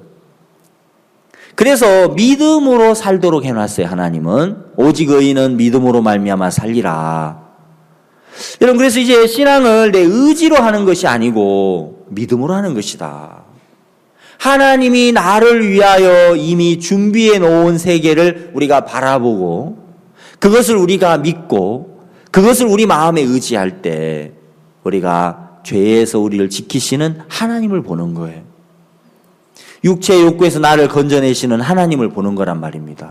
그래서 믿음으로 살도록 해놨어요. 하나님은 오직 의인은 믿음으로 말미암아 살리라. 여러분, 그래서 이제 신앙을 내 의지로 하는 것이 아니고 믿음으로 하는 것이다. 하나님이 나를 위하여 이미 준비해 놓은 세계를 우리가 바라보고 그것을 우리가 믿고 그것을 우리 마음에 의지할 때 우리가 죄에서 우리를 지키시는 하나님을 보는 거예요. 육체의 욕구에서 나를 건져내시는 하나님을 보는 거란 말입니다.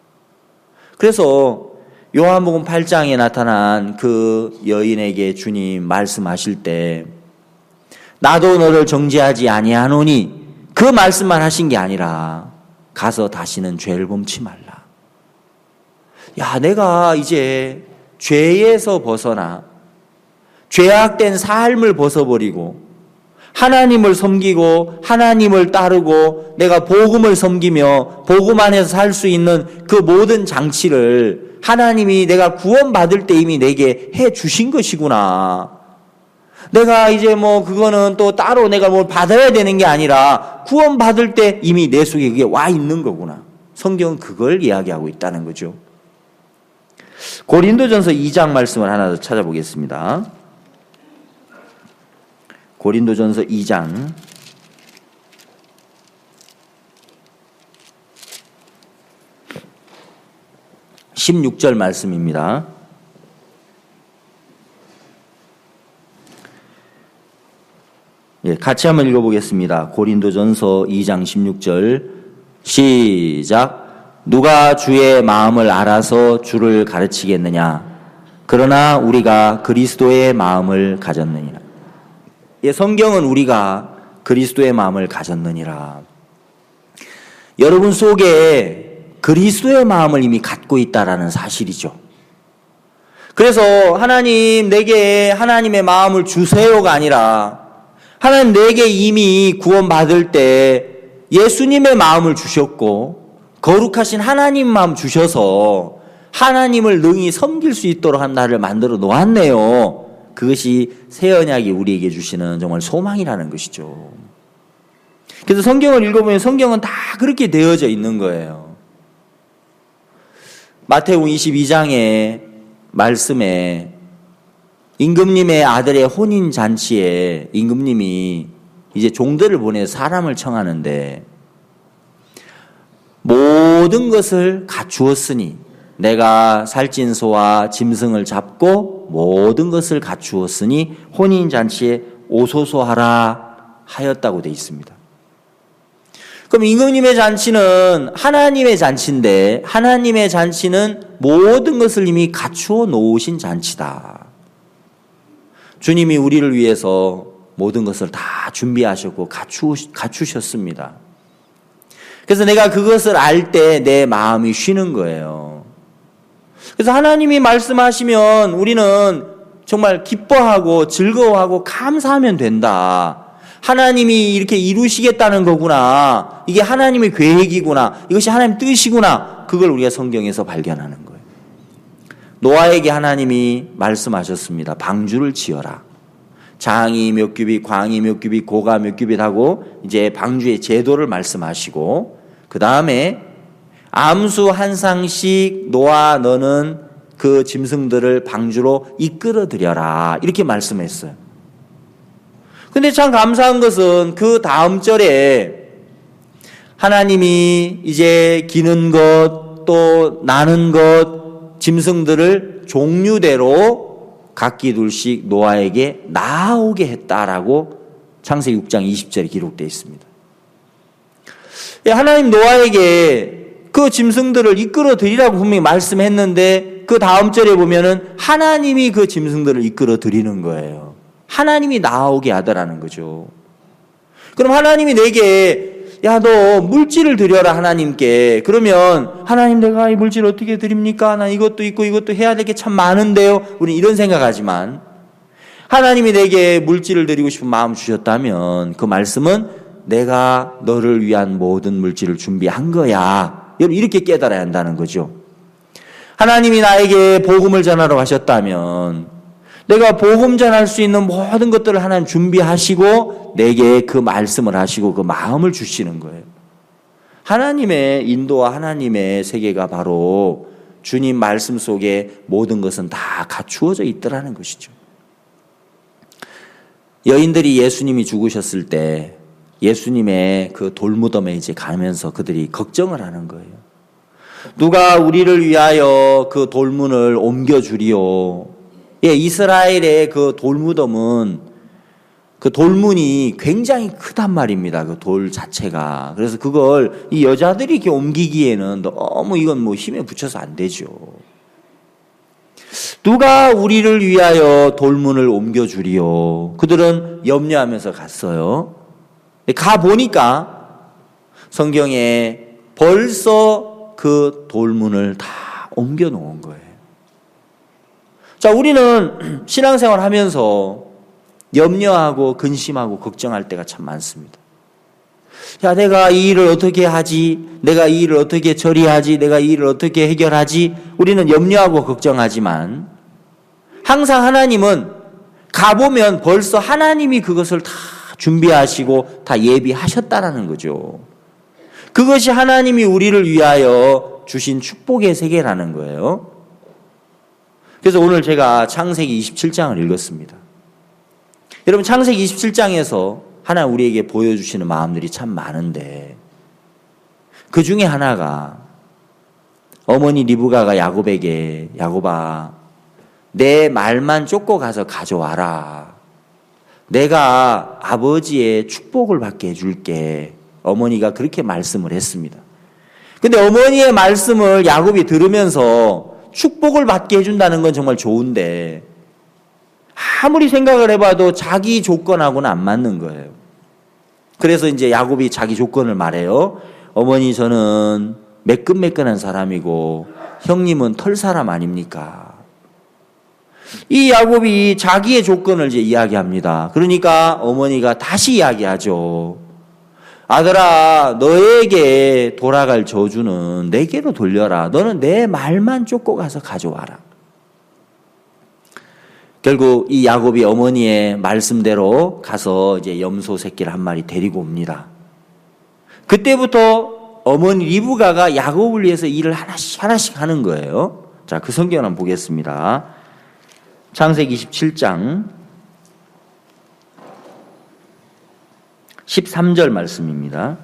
그래서 요한복음 팔 장에 나타난 그 여인에게 주님 말씀하실 때 나도 너를 정죄하지 아니하노니 그 말씀만 하신 게 아니라 가서 다시는 죄를 범치 말라. 야, 내가 이제 죄에서 벗어나 죄악된 삶을 벗어버리고 하나님을 섬기고 하나님을 따르고 내가 복음을 섬기며 복음 안에서 살 수 있는 그 모든 장치를 하나님이 내가 구원받을 때 이미 내게 해 주신 것이구나. 내가 이제 뭐 그거는 또 따로 내가 뭘 받아야 되는 게 아니라 구원받을 때 이미 내 속에 그게 와 있는 거구나. 성경은 그걸 이야기하고 있다는 거죠. 고린도전서 이 장 말씀을 하나 더 찾아보겠습니다. 고린도전서 이 장 십육 절 말씀입니다. 예, 같이 한번 읽어보겠습니다. 고린도전서 이 장 십육 절 시작. 누가 주의 마음을 알아서 주를 가르치겠느냐? 그러나 우리가 그리스도의 마음을 가졌느니라. 예, 성경은 우리가 그리스도의 마음을 가졌느니라. 여러분 속에 그리스도의 마음을 이미 갖고 있다라는 사실이죠. 그래서 하나님 내게 하나님의 마음을 주세요가 아니라 하나님 내게 이미 구원받을 때 예수님의 마음을 주셨고 거룩하신 하나님 마음 주셔서 하나님을 능히 섬길 수 있도록 한 나를 만들어 놓았네요. 그것이 새 언약이 우리에게 주시는 정말 소망이라는 것이죠. 그래서 성경을 읽어보면 성경은 다 그렇게 되어져 있는 거예요. 마태복음 이십이 장의 말씀에 임금님의 아들의 혼인잔치에 임금님이 이제 종들을 보내서 사람을 청하는데 모든 것을 갖추었으니 내가 살찐소와 짐승을 잡고 모든 것을 갖추었으니 혼인잔치에 오소서 하라 하였다고 되어 있습니다. 그럼 임금님의 잔치는 하나님의 잔치인데 하나님의 잔치는 모든 것을 이미 갖추어 놓으신 잔치다. 주님이 우리를 위해서 모든 것을 다 준비하셨고 갖추, 갖추셨습니다. 그래서 내가 그것을 알 때 내 마음이 쉬는 거예요. 그래서 하나님이 말씀하시면 우리는 정말 기뻐하고 즐거워하고 감사하면 된다. 하나님이 이렇게 이루시겠다는 거구나. 이게 하나님의 계획이구나. 이것이 하나님의 뜻이구나. 그걸 우리가 성경에서 발견하는 거예요. 노아에게 하나님이 말씀하셨습니다. 방주를 지어라. 장이 몇 규빗, 광이 몇 규빗, 고가 몇 규빗 하고 이제 방주의 제도를 말씀하시고 그 다음에 암수 한 쌍씩 노아 너는 그 짐승들을 방주로 이끌어들여라 이렇게 말씀했어요. 근데 참 감사한 것은 그 다음 절에 하나님이 이제 기는 것 또 나는 것 짐승들을 종류대로 각기 둘씩 노아에게 나오게 했다라고 창세기 육 장 이십 절에 기록되어 있습니다. 하나님 노아에게 그 짐승들을 이끌어 드리라고 분명히 말씀했는데 그 다음 절에 보면은 하나님이 그 짐승들을 이끌어 드리는 거예요. 하나님이 나오게 하더라는 거죠. 그럼 하나님이 내게 야, 너 물질을 드려라 하나님께. 그러면 하나님 내가 이 물질 어떻게 드립니까? 나 이것도 있고 이것도 해야 될 게 참 많은데요. 우리는 이런 생각하지만 하나님이 내게 물질을 드리고 싶은 마음 주셨다면 그 말씀은 내가 너를 위한 모든 물질을 준비한 거야. 여러분 이렇게 깨달아야 한다는 거죠. 하나님이 나에게 복음을 전하러 하셨다면 내가 복음 전할 수 있는 모든 것들을 하나님 준비하시고 내게 그 말씀을 하시고 그 마음을 주시는 거예요. 하나님의 인도와 하나님의 세계가 바로 주님 말씀 속에 모든 것은 다 갖추어져 있더라는 것이죠. 여인들이 예수님이 죽으셨을 때 예수님의 그 돌무덤에 이제 가면서 그들이 걱정을 하는 거예요. 누가 우리를 위하여 그 돌문을 옮겨주리요. 예, 이스라엘의 그 돌무덤은 그 돌문이 굉장히 크단 말입니다. 그 돌 자체가. 그래서 그걸 이 여자들이 이렇게 옮기기에는 너무 이건 뭐 힘에 붙여서 안 되죠. 누가 우리를 위하여 돌문을 옮겨주리요. 그들은 염려하면서 갔어요. 가 보니까 성경에 벌써 그 돌문을 다 옮겨 놓은 거예요. 자, 우리는 신앙생활 하면서 염려하고 근심하고 걱정할 때가 참 많습니다. 야, 내가 이 일을 어떻게 하지? 내가 이 일을 어떻게 처리하지? 내가 이 일을 어떻게 해결하지? 우리는 염려하고 걱정하지만 항상 하나님은 가보면 벌써 하나님이 그것을 다 준비하시고 다 예비하셨다라는 거죠. 그것이 하나님이 우리를 위하여 주신 축복의 세계라는 거예요. 그래서 오늘 제가 창세기 이십칠 장을 읽었습니다. 여러분, 창세기 이십칠 장에서 하나님 우리에게 보여주시는 마음들이 참 많은데 그 중에 하나가 어머니 리브가가 야곱에게 야곱아 내 말만 쫓고 가서 가져와라. 내가 아버지의 축복을 받게 해줄게. 어머니가 그렇게 말씀을 했습니다. 근데 어머니의 말씀을 야곱이 들으면서 축복을 받게 해준다는 건 정말 좋은데 아무리 생각을 해봐도 자기 조건하고는 안 맞는 거예요. 그래서 이제 야곱이 자기 조건을 말해요. 어머니 저는 매끈매끈한 사람이고 형님은 털 사람 아닙니까? 이 야곱이 자기의 조건을 이제 이야기합니다. 그러니까 어머니가 다시 이야기하죠. 아들아, 너에게 돌아갈 저주는 내게로 돌려라. 너는 내 말만 쫓고 가서 가져와라. 결국 이 야곱이 어머니의 말씀대로 가서 이제 염소 새끼를 한 마리 데리고 옵니다. 그때부터 어머니 리브가가 야곱을 위해서 일을 하나씩 하나씩 하는 거예요. 자, 그 성경을 한번 보겠습니다. 창세기 이십칠 장 십삼 절 말씀입니다.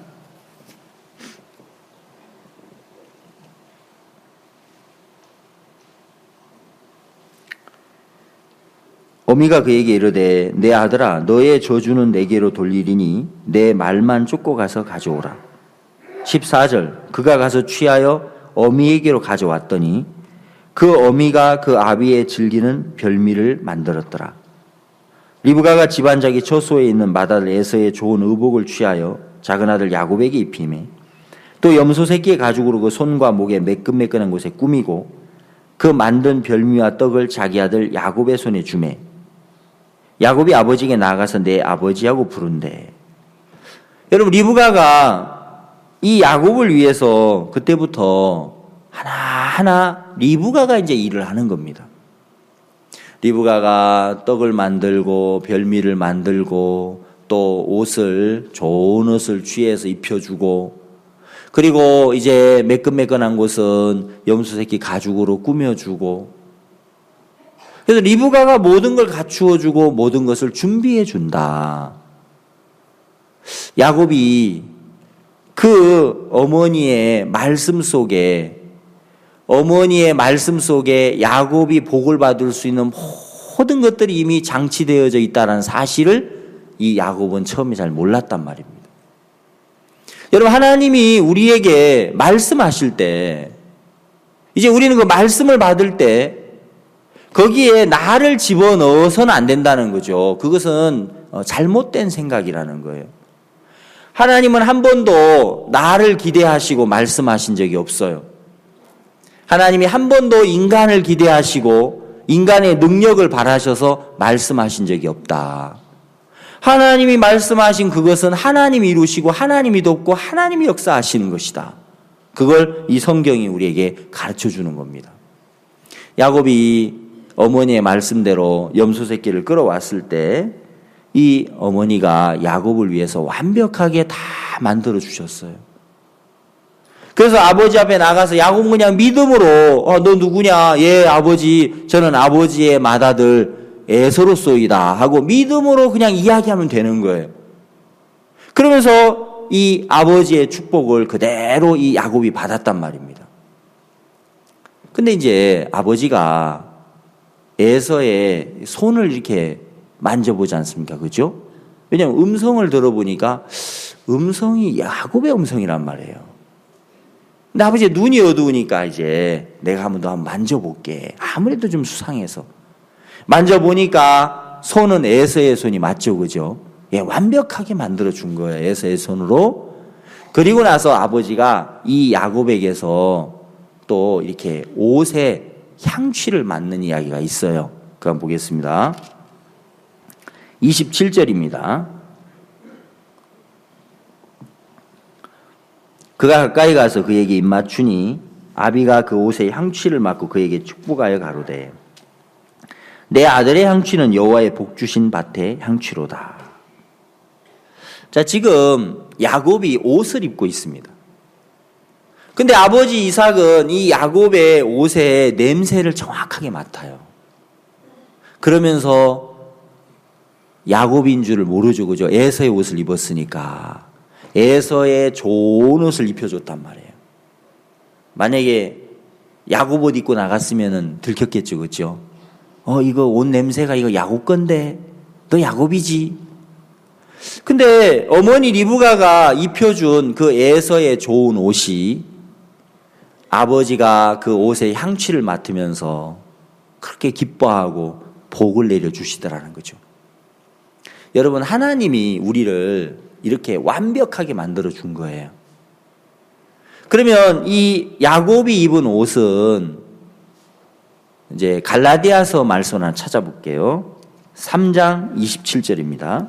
어미가 그에게 이르되 내 아들아 너의 저주는 내게로 돌리리니 내 말만 쫓고 가서 가져오라. 십사 절 그가 가서 취하여 어미에게로 가져왔더니 그 어미가 그 아비의 즐기는 별미를 만들었더라. 리브가가 집안자기 처소에 있는 맏아들 에서의 좋은 의복을 취하여 작은 아들 야곱에게 입히매 또 염소 새끼의 가죽으로 그 손과 목에 매끈매끈한 곳에 꾸미고 그 만든 별미와 떡을 자기 아들 야곱의 손에 주매 야곱이 아버지에게 나아가서 내 아버지하고 부른대. 여러분, 리브가가 이 야곱을 위해서 그때부터 하나하나 리브가가 이제 일을 하는 겁니다. 리브가가 떡을 만들고 별미를 만들고 또 옷을 좋은 옷을 취해서 입혀주고 그리고 이제 매끈매끈한 곳은 염소 새끼 가죽으로 꾸며주고 그래서 리브가가 모든 걸 갖추어주고 모든 것을 준비해준다. 야곱이 그 어머니의 말씀 속에 어머니의 말씀 속에 야곱이 복을 받을 수 있는 모든 것들이 이미 장치되어져 있다는 사실을 이 야곱은 처음에 잘 몰랐단 말입니다. 여러분, 하나님이 우리에게 말씀하실 때 이제 우리는 그 말씀을 받을 때 거기에 나를 집어넣어서는 안 된다는 거죠. 그것은 잘못된 생각이라는 거예요. 하나님은 한 번도 나를 기대하시고 말씀하신 적이 없어요. 하나님이 한 번도 인간을 기대하시고 인간의 능력을 바라셔서 말씀하신 적이 없다. 하나님이 말씀하신 그것은 하나님이 이루시고 하나님이 돕고 하나님이 역사하시는 것이다. 그걸 이 성경이 우리에게 가르쳐 주는 겁니다. 야곱이 어머니의 말씀대로 염소 새끼를 끌어왔을 때 이 어머니가 야곱을 위해서 완벽하게 다 만들어 주셨어요. 그래서 아버지 앞에 나가서 야곱 그냥 믿음으로 어, 너 누구냐? 예, 아버지, 저는 아버지의 맏아들 에서로소이다 하고 믿음으로 그냥 이야기하면 되는 거예요. 그러면서 이 아버지의 축복을 그대로 이 야곱이 받았단 말입니다. 근데 이제 아버지가 에서의 손을 이렇게 만져보지 않습니까? 그죠? 왜냐하면 음성을 들어보니까 음성이 야곱의 음성이란 말이에요. 근데 아버지의 눈이 어두우니까 이제 내가 한번 더 한번 만져볼게. 아무래도 좀 수상해서. 만져보니까 손은 에서의 손이 맞죠, 그죠? 예, 완벽하게 만들어준 거예요, 에서의 손으로. 그리고 나서 아버지가 이 야곱에게서 또 이렇게 옷에 향취를 맡는 이야기가 있어요. 그거 한번 보겠습니다. 이십칠 절입니다. 그가 가까이 가서 그에게 입맞추니 아비가 그 옷에 향취를 맡고 그에게 축복하여 가로되 내 아들의 향취는 여호와의 복 주신 밭의 향취로다. 자, 지금 야곱이 옷을 입고 있습니다. 근데 아버지 이삭은 이 야곱의 옷의 냄새를 정확하게 맡아요. 그러면서 야곱인 줄을 모르죠, 그죠? 에서의 옷을 입었으니까 에서의 좋은 옷을 입혀줬단 말이에요. 만약에 야곱 옷 입고 나갔으면 들켰겠죠, 그죠? 어, 이거 옷 냄새가 이거 야곱 건데 너 야곱이지. 근데 어머니 리브가가 입혀준 그 에서의 좋은 옷이 아버지가 그 옷의 향취를 맡으면서 그렇게 기뻐하고 복을 내려주시더라는 거죠. 여러분, 하나님이 우리를 이렇게 완벽하게 만들어준 거예요. 그러면 이 야곱이 입은 옷은 이제 갈라디아서 말씀 하나 찾아볼게요. 삼 장 이십칠 절입니다.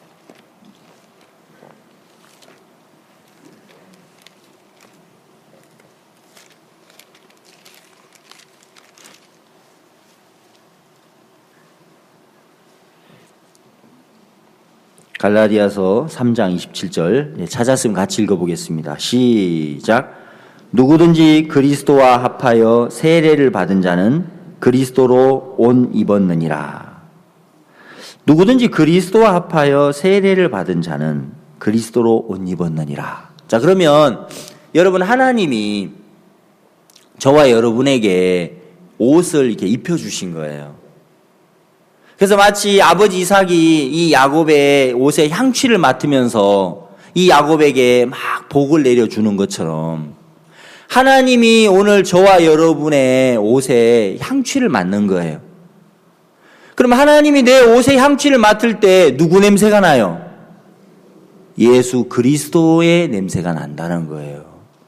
갈라디아서 삼 장 이십칠 절 찾았으면 같이 읽어보겠습니다. 시작. 누구든지 그리스도와 합하여 세례를 받은 자는 그리스도로 옷 입었느니라. 누구든지 그리스도와 합하여 세례를 받은 자는 그리스도로 옷 입었느니라. 자, 그러면 여러분, 하나님이 저와 여러분에게 옷을 이렇게 입혀주신 거예요. 그래서 마치 아버지 이삭이 이 야곱의 옷에 향취를 맡으면서 이 야곱에게 막 복을 내려주는 것처럼 하나님이 오늘 저와 여러분의 옷에 향취를 맡는 거예요. 그럼 하나님이 내 옷에 향취를 맡을 때 누구 냄새가 나요? 예수 그리스도의 냄새가 난다는 거예요.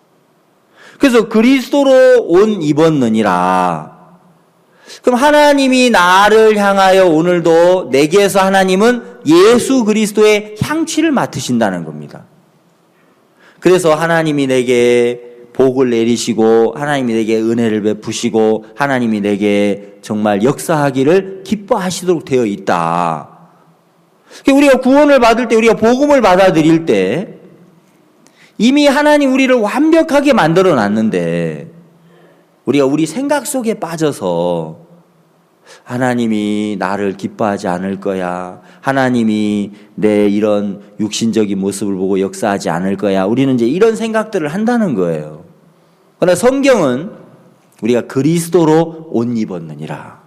그래서 그리스도로 옷 입었느니라. 그럼 하나님이 나를 향하여 오늘도 내게서 하나님은 예수 그리스도의 향취를 맡으신다는 겁니다. 그래서 하나님이 내게 복을 내리시고 하나님이 내게 은혜를 베푸시고 하나님이 내게 정말 역사하기를 기뻐하시도록 되어 있다. 우리가 구원을 받을 때, 우리가 복음을 받아들일 때 이미 하나님 우리를 완벽하게 만들어 놨는데 우리가 우리 생각 속에 빠져서 하나님이 나를 기뻐하지 않을 거야. 하나님이 내 이런 육신적인 모습을 보고 역사하지 않을 거야. 우리는 이제 이런 생각들을 한다는 거예요. 그러나 성경은 우리가 그리스도로 옷 입었느니라.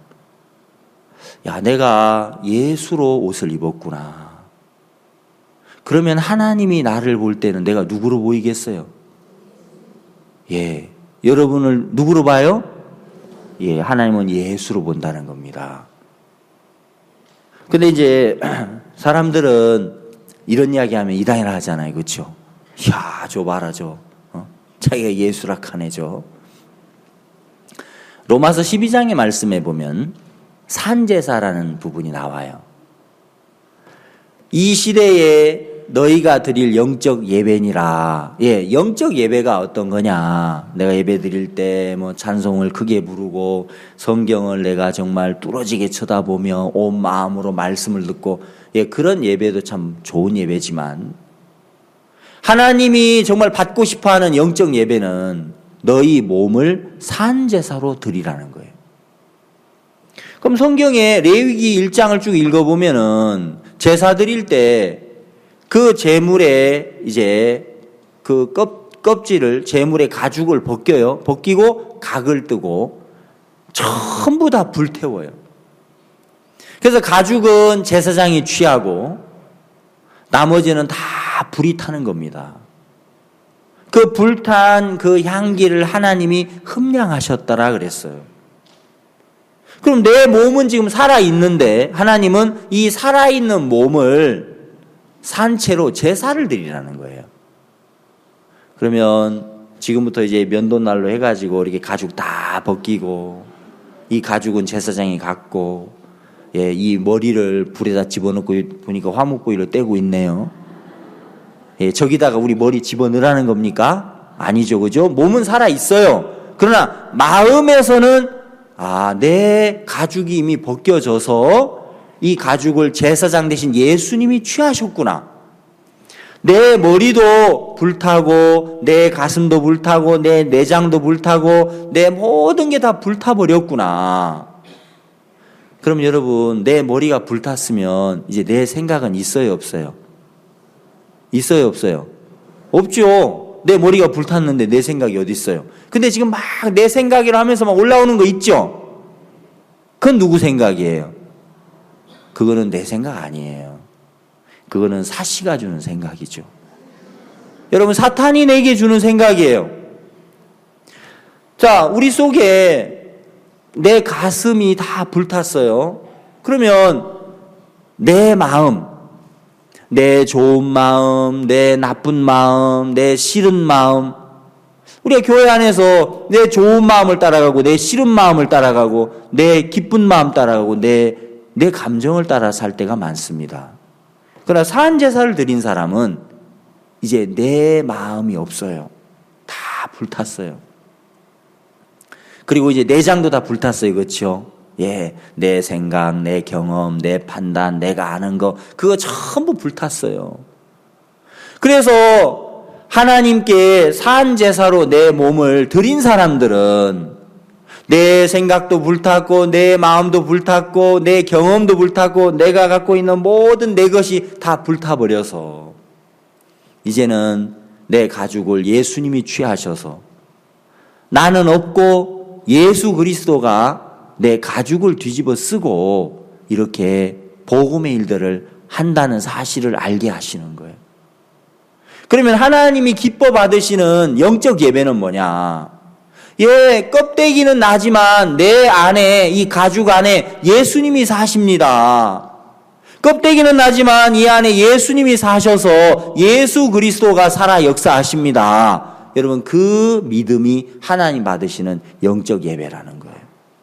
야, 내가 예수로 옷을 입었구나. 그러면 하나님이 나를 볼 때는 내가 누구로 보이겠어요? 예. 여러분을 누구로 봐요? 예, 하나님은 예수로 본다는 겁니다. 근데 이제 사람들은 이런 이야기 하면 이단이라 하잖아요. 그렇죠? 야, 저 봐라, 저. 어? 자기가 예수라 하네, 저. 로마서 십이 장의 말씀에 보면 산제사라는 부분이 나와요. 이 시대에 너희가 드릴 영적 예배니라. 예, 영적 예배가 어떤 거냐. 내가 예배 드릴 때 뭐 찬송을 크게 부르고 성경을 내가 정말 뚫어지게 쳐다보며 온 마음으로 말씀을 듣고, 예, 그런 예배도 참 좋은 예배지만 하나님이 정말 받고 싶어 하는 영적 예배는 너희 몸을 산제사로 드리라는 거예요. 그럼 성경에 레위기 일 장을 쭉 읽어보면은 제사 드릴 때 그 제물에 이제 그 껍, 껍질을, 제물의 가죽을 벗겨요. 벗기고 각을 뜨고 전부 다 불태워요. 그래서 가죽은 제사장이 취하고 나머지는 다 불이 타는 겁니다. 그 불탄 그 향기를 하나님이 흠량하셨다라 그랬어요. 그럼 내 몸은 지금 살아있는데 하나님은 이 살아있는 몸을 산채로 제사를 드리라는 거예요. 그러면 지금부터 이제 면도날로 해가지고 이렇게 가죽 다 벗기고, 이 가죽은 제사장이 갖고, 예, 이 머리를 불에다 집어넣고 보니까 화목구이를 떼고 있네요. 예, 저기다가 우리 머리 집어넣으라는 겁니까? 아니죠, 그죠? 몸은 살아 있어요. 그러나 마음에서는 아, 내 가죽이 이미 벗겨져서 이 가죽을 제사장 대신 예수님이 취하셨구나. 내 머리도 불타고 내 가슴도 불타고 내 내장도 불타고 내 모든 게 다 불타버렸구나. 그럼 여러분, 내 머리가 불탔으면 이제 내 생각은 있어요, 없어요? 있어요, 없어요? 없죠. 내 머리가 불탔는데 내 생각이 어디 있어요? 근데 지금 막 내 생각이라 하면서 막 올라오는 거 있죠? 그건 누구 생각이에요? 그거는 내 생각 아니에요. 그거는 사시가 주는 생각이죠. 여러분, 사탄이 내게 주는 생각이에요. 자, 우리 속에 내 가슴이 다 불탔어요. 그러면 내 마음, 내 좋은 마음, 내 나쁜 마음, 내 싫은 마음, 우리가 교회 안에서 내 좋은 마음을 따라가고 내 싫은 마음을 따라가고 내 기쁜 마음 따라가고 내, 내 감정을 따라 살 때가 많습니다. 그러나 사한제사를 드린 사람은 이제 내 마음이 없어요. 다 불탔어요. 그리고 이제 내장도 다 불탔어요. 그렇죠? 예, 내 생각, 내 경험, 내 판단, 내가 아는 거, 그거 전부 불탔어요. 그래서 하나님께 사한제사로 내 몸을 드린 사람들은 내 생각도 불탔고 내 마음도 불탔고 내 경험도 불탔고 내가 갖고 있는 모든 내 것이 다 불타버려서 이제는 내 가죽을 예수님이 취하셔서 나는 없고 예수 그리스도가 내 가죽을 뒤집어 쓰고 이렇게 복음의 일들을 한다는 사실을 알게 하시는 거예요. 그러면 하나님이 기뻐 받으시는 영적 예배는 뭐냐? 예, 껍데기는 나지만 내 안에, 이 가죽 안에 예수님이 사십니다. 껍데기는 나지만 이 안에 예수님이 사셔서 예수 그리스도가 살아 역사하십니다. 여러분, 그 믿음이 하나님 받으시는 영적 예배라는 거예요.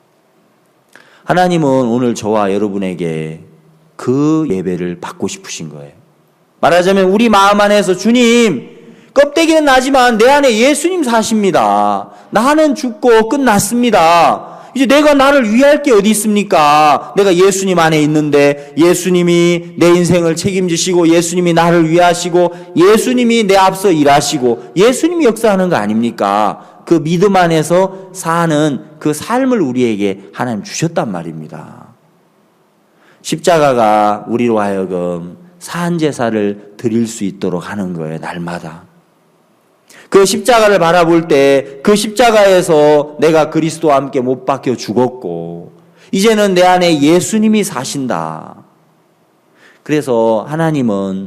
하나님은 오늘 저와 여러분에게 그 예배를 받고 싶으신 거예요. 말하자면 우리 마음 안에서 주님, 껍데기는 나지만 내 안에 예수님 사십니다. 나는 죽고 끝났습니다. 이제 내가 나를 위할 게 어디 있습니까? 내가 예수님 안에 있는데 예수님이 내 인생을 책임지시고 예수님이 나를 위하시고 예수님이 내 앞서 일하시고 예수님이 역사하는 거 아닙니까? 그 믿음 안에서 사는 그 삶을 우리에게 하나님 주셨단 말입니다. 십자가가 우리로 하여금 사한제사를 드릴 수 있도록 하는 거예요. 날마다. 그 십자가를 바라볼 때 그 십자가에서 내가 그리스도와 함께 못 박혀 죽었고 이제는 내 안에 예수님이 사신다. 그래서 하나님은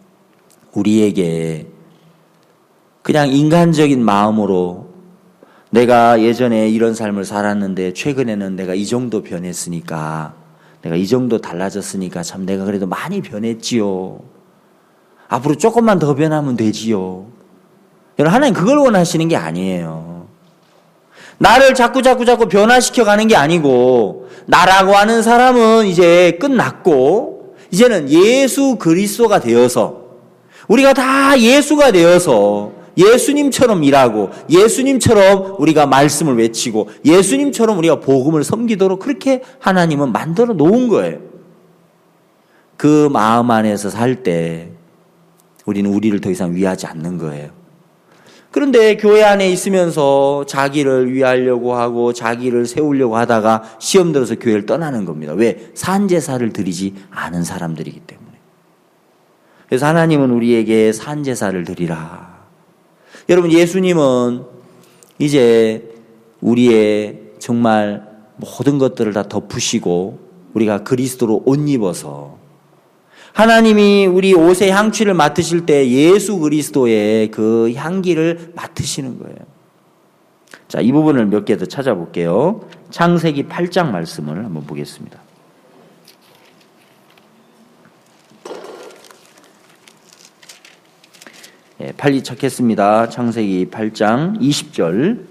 우리에게 그냥 인간적인 마음으로 내가 예전에 이런 삶을 살았는데 최근에는 내가 이 정도 변했으니까 내가 이 정도 달라졌으니까 참 내가 그래도 많이 변했지요. 앞으로 조금만 더 변하면 되지요. 여러분, 하나님 그걸 원하시는 게 아니에요. 나를 자꾸 자꾸 자꾸 변화시켜 가는 게 아니고 나라고 하는 사람은 이제 끝났고 이제는 예수 그리스도가 되어서 우리가 다 예수가 되어서 예수님처럼 일하고 예수님처럼 우리가 말씀을 외치고 예수님처럼 우리가 복음을 섬기도록 그렇게 하나님은 만들어 놓은 거예요. 그 마음 안에서 살 때 우리는 우리를 더 이상 위하지 않는 거예요. 그런데 교회 안에 있으면서 자기를 위하려고 하고 자기를 세우려고 하다가 시험 들어서 교회를 떠나는 겁니다. 왜? 산제사를 드리지 않은 사람들이기 때문에. 그래서 하나님은 우리에게 산제사를 드리라. 여러분, 예수님은 이제 우리의 정말 모든 것들을 다 덮으시고 우리가 그리스도로 옷 입어서 하나님이 우리 옷의 향취를 맡으실 때 예수 그리스도의 그 향기를 맡으시는 거예요. 자, 이 부분을 몇 개 더 찾아볼게요. 창세기 팔 장 말씀을 한번 보겠습니다. 예, 빨리 찾겠습니다. 창세기 팔 장 이십 절.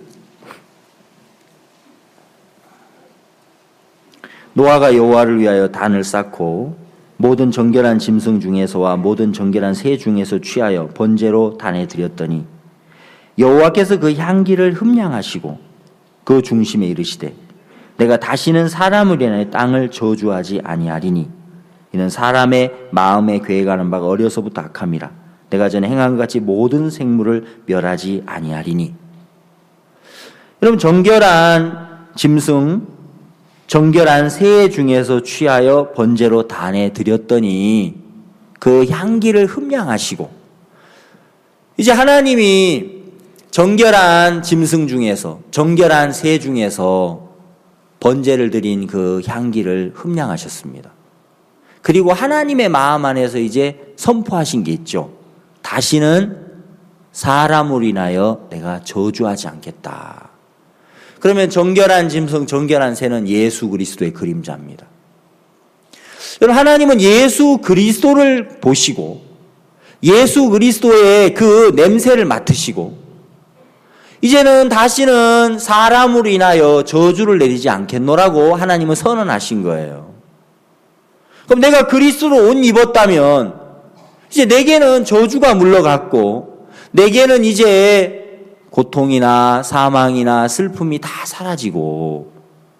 노아가 여호와를 위하여 단을 쌓고 모든 정결한 짐승 중에서와 모든 정결한 새 중에서 취하여 번제로 단에 드렸더니 여호와께서 그 향기를 흠량하시고 그 중심에 이르시되 내가 다시는 사람을 인하여 땅을 저주하지 아니하리니 이는 사람의 마음에 계획하는 바가 어려서부터 악함이라 내가 전에 행한 것 같이 모든 생물을 멸하지 아니하리니. 여러분, 정결한 짐승, 정결한 새 중에서 취하여 번제로 단에 드렸더니 그 향기를 흠량하시고, 이제 하나님이 정결한 짐승 중에서, 정결한 새 중에서 번제를 드린 그 향기를 흠량하셨습니다. 그리고 하나님의 마음 안에서 이제 선포하신 게 있죠. 다시는 사람을 인하여 내가 저주하지 않겠다. 그러면 정결한 짐승, 정결한 새는 예수 그리스도의 그림자입니다. 여러분, 하나님은 예수 그리스도를 보시고 예수 그리스도의 그 냄새를 맡으시고 이제는 다시는 사람으로 인하여 저주를 내리지 않겠노라고 하나님은 선언하신 거예요. 그럼 내가 그리스도로 옷 입었다면 이제 내게는 저주가 물러갔고 내게는 이제 고통이나 사망이나 슬픔이 다 사라지고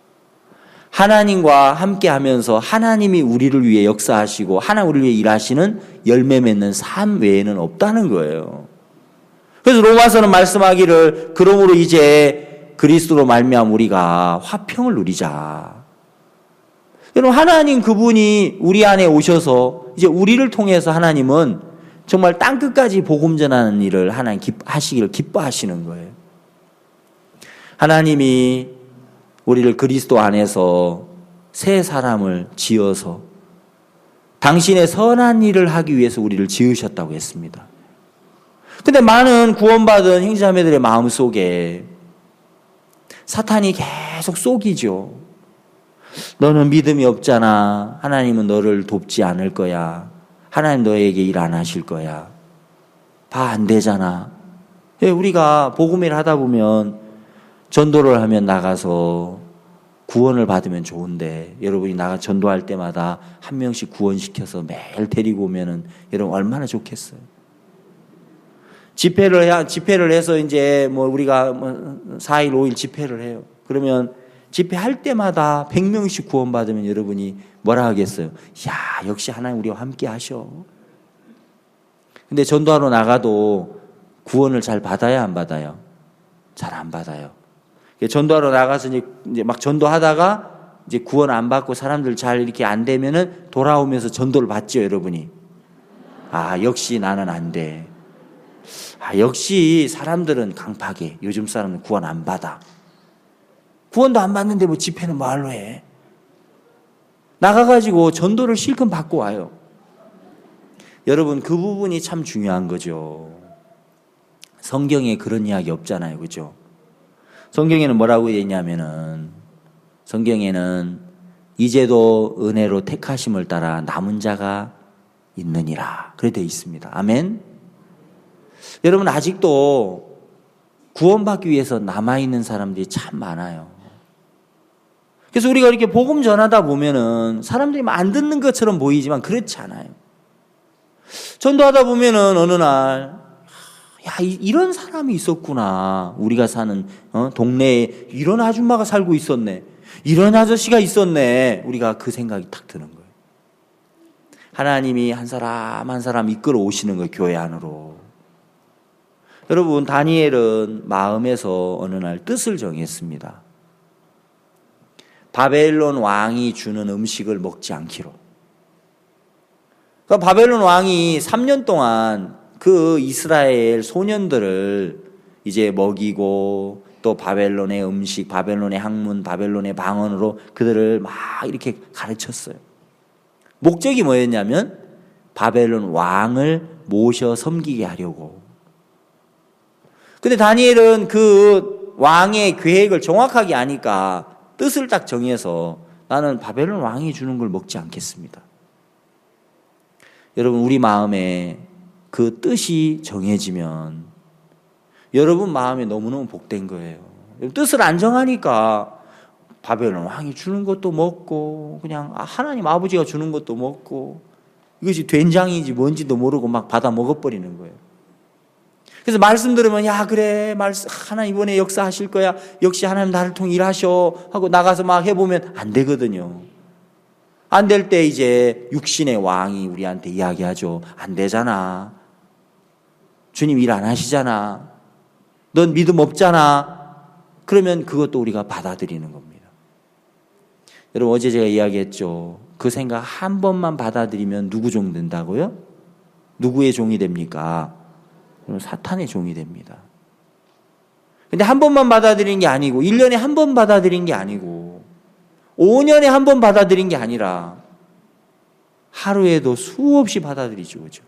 하나님과 함께 하면서 하나님이 우리를 위해 역사하시고 하나님 우리를 위해 일하시는 열매 맺는 삶 외에는 없다는 거예요. 그래서 로마서는 말씀하기를 그러므로 이제 그리스도로 말미암아 우리가 화평을 누리자. 여러분, 하나님 그분이 우리 안에 오셔서 이제 우리를 통해서 하나님은 정말 땅끝까지 복음 전하는 일을 하나님 하시기를 기뻐하시는 거예요. 하나님이 우리를 그리스도 안에서 새 사람을 지어서 당신의 선한 일을 하기 위해서 우리를 지으셨다고 했습니다. 근데 많은 구원받은 형제자매들의 마음속에 사탄이 계속 속이죠. 너는 믿음이 없잖아. 하나님은 너를 돕지 않을 거야. 하나님 너에게 일 안 하실 거야. 다 안 되잖아. 우리가 복음을 하다 보면 전도를 하면 나가서 구원을 받으면 좋은데 여러분이 나가 전도할 때마다 한 명씩 구원시켜서 매일 데리고 오면은 여러분 얼마나 좋겠어요. 집회를 해, 집회를 해서 이제 뭐 우리가 뭐 사 일, 오 일 집회를 해요. 그러면 집회할 때마다 백 명씩 구원받으면 여러분이 뭐라 하겠어요? 야, 역시 하나님 우리와 함께 하셔. 근데 전도하러 나가도 구원을 잘 받아야 안 받아요? 잘 안 받아요. 전도하러 나가서 이제 막 전도하다가 이제 구원 안 받고 사람들 잘 이렇게 안 되면은 돌아오면서 전도를 받죠, 여러분이. 아, 역시 나는 안 돼. 아, 역시 사람들은 강팍해. 요즘 사람은 구원 안 받아. 구원도 안 받는데 뭐 집회는 뭐할로 해? 나가가지고 전도를 실컷 받고 와요. 여러분, 그 부분이 참 중요한 거죠. 성경에 그런 이야기 없잖아요. 그죠? 성경에는 뭐라고 되어 있냐면은 성경에는 이제도 은혜로 택하심을 따라 남은 자가 있느니라. 그래 되어 있습니다. 아멘. 여러분, 아직도 구원받기 위해서 남아있는 사람들이 참 많아요. 그래서 우리가 이렇게 복음 전하다 보면은 사람들이 안 듣는 것처럼 보이지만 그렇지 않아요. 전도하다 보면은 어느 날, 야, 이런 사람이 있었구나. 우리가 사는 어? 동네에 이런 아줌마가 살고 있었네. 이런 아저씨가 있었네. 우리가 그 생각이 탁 드는 거예요. 하나님이 한 사람 한 사람 이끌어 오시는 거예요. 교회 안으로. 여러분, 다니엘은 마음에서 어느 날 뜻을 정했습니다. 바벨론 왕이 주는 음식을 먹지 않기로. 그러니까 바벨론 왕이 삼 년 동안 그 이스라엘 소년들을 이제 먹이고 또 바벨론의 음식, 바벨론의 학문, 바벨론의 방언으로 그들을 막 이렇게 가르쳤어요. 목적이 뭐였냐면 바벨론 왕을 모셔 섬기게 하려고. 근데 다니엘은 그 왕의 계획을 정확하게 아니까 뜻을 딱 정해서 나는 바벨론 왕이 주는 걸 먹지 않겠습니다. 여러분, 우리 마음에 그 뜻이 정해지면 여러분 마음에 너무너무 복된 거예요. 뜻을 안 정하니까 바벨론 왕이 주는 것도 먹고 그냥 하나님 아버지가 주는 것도 먹고 이것이 된장인지 뭔지도 모르고 막 받아 먹어버리는 거예요. 그래서 말씀 들으면 야 그래 말씀 하나님 이번에 역사하실 거야. 역시 하나님 나를 통해 일하셔 하고 나가서 막 해보면 안 되거든요. 안 될 때 이제 육신의 왕이 우리한테 이야기하죠. 안 되잖아. 주님 일 안 하시잖아. 넌 믿음 없잖아. 그러면 그것도 우리가 받아들이는 겁니다. 여러분, 어제 제가 이야기했죠. 그 생각 한 번만 받아들이면 누구 종 된다고요? 누구의 종이 됩니까? 사탄의 종이 됩니다. 근데 한 번만 받아들인 게 아니고 일 년에 한 번 받아들인 게 아니고 오 년에 한 번 받아들인 게 아니라 하루에도 수없이 받아들이죠. 그죠?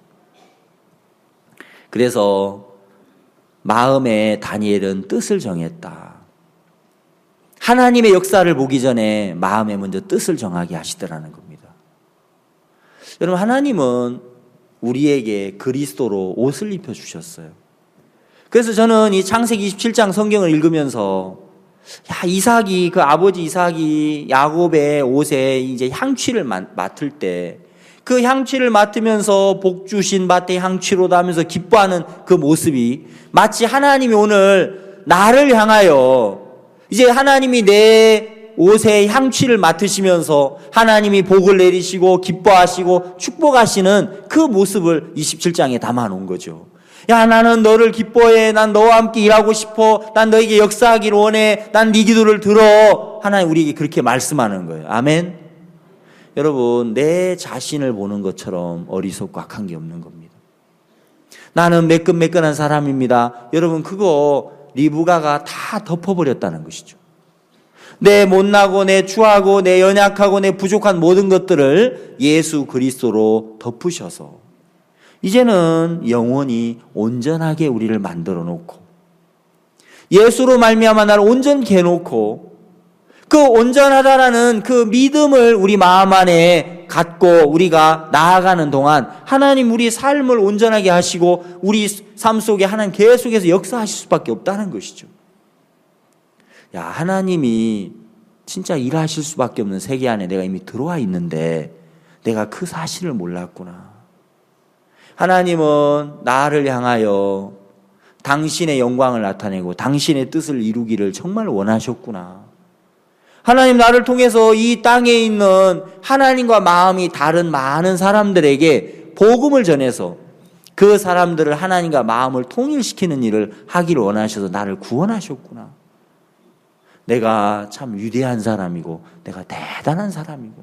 그래서 마음에 다니엘은 뜻을 정했다. 하나님의 역사를 보기 전에 마음에 먼저 뜻을 정하게 하시더라는 겁니다. 여러분, 하나님은 우리에게 그리스도로 옷을 입혀주셨어요. 그래서 저는 이 창세기 이십칠 장 성경을 읽으면서 야, 이삭이, 그 아버지 이삭이 야곱의 옷에 이제 향취를 맡을 때 그 향취를 맡으면서 복 주신 밭의 향취로다 하면서 기뻐하는 그 모습이 마치 하나님이 오늘 나를 향하여 이제 하나님이 내 옷에 향취를 맡으시면서 하나님이 복을 내리시고 기뻐하시고 축복하시는 그 모습을 이십칠 장에 담아 놓은 거죠. 야, 나는 너를 기뻐해. 난 너와 함께 일하고 싶어. 난 너에게 역사하기를 원해. 난 네 기도를 들어. 하나님 우리에게 그렇게 말씀하는 거예요. 아멘. 여러분, 내 자신을 보는 것처럼 어리석고 악한 게 없는 겁니다. 나는 매끈매끈한 사람입니다. 여러분, 그거 리브가가 다 덮어버렸다는 것이죠. 내 못나고 내 추하고 내 연약하고 내 부족한 모든 것들을 예수 그리스도로 덮으셔서 이제는 영원히 온전하게 우리를 만들어 놓고 예수로 말미암아 나를 온전케 해놓고 그 온전하다라는 그 믿음을 우리 마음 안에 갖고 우리가 나아가는 동안 하나님 우리 삶을 온전하게 하시고 우리 삶 속에 하나님 계속해서 역사하실 수밖에 없다는 것이죠. 야, 하나님이 진짜 일하실 수밖에 없는 세계 안에 내가 이미 들어와 있는데 내가 그 사실을 몰랐구나. 하나님은 나를 향하여 당신의 영광을 나타내고 당신의 뜻을 이루기를 정말 원하셨구나. 하나님 나를 통해서 이 땅에 있는 하나님과 마음이 다른 많은 사람들에게 복음을 전해서 그 사람들을 하나님과 마음을 통일시키는 일을 하기를 원하셔서 나를 구원하셨구나. 내가 참 위대한 사람이고 내가 대단한 사람이구나.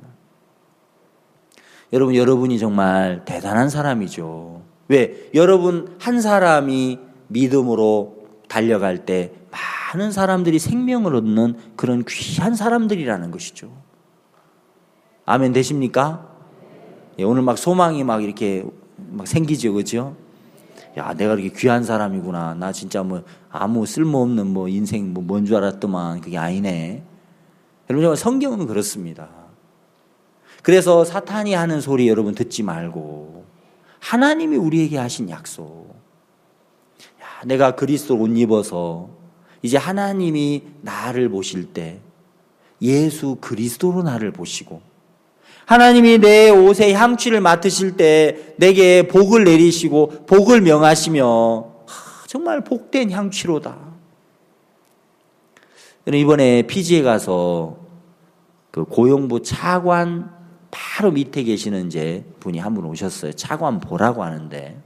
여러분, 여러분이 정말 대단한 사람이죠. 왜? 여러분 한 사람이 믿음으로 달려갈 때 많은 사람들이 생명을 얻는 그런 귀한 사람들이라는 것이죠. 아멘 되십니까? 예, 오늘 막 소망이 막 이렇게 막 생기죠, 그죠? 야, 내가 이렇게 귀한 사람이구나. 나 진짜 뭐 아무 쓸모없는 뭐 인생 뭐 뭔 줄 알았더만 그게 아니네. 여러분, 성경은 그렇습니다. 그래서 사탄이 하는 소리 여러분 듣지 말고 하나님이 우리에게 하신 약속. 야, 내가 그리스도 옷 입어서 이제 하나님이 나를 보실 때 예수 그리스도로 나를 보시고 하나님이 내 옷에 향취를 맡으실 때 내게 복을 내리시고 복을 명하시며 정말 복된 향취로다. 이번에 피지에 가서 그 고용부 차관 바로 밑에 계시는 이제 분이 한 분 오셨어요. 차관 보라고 하는데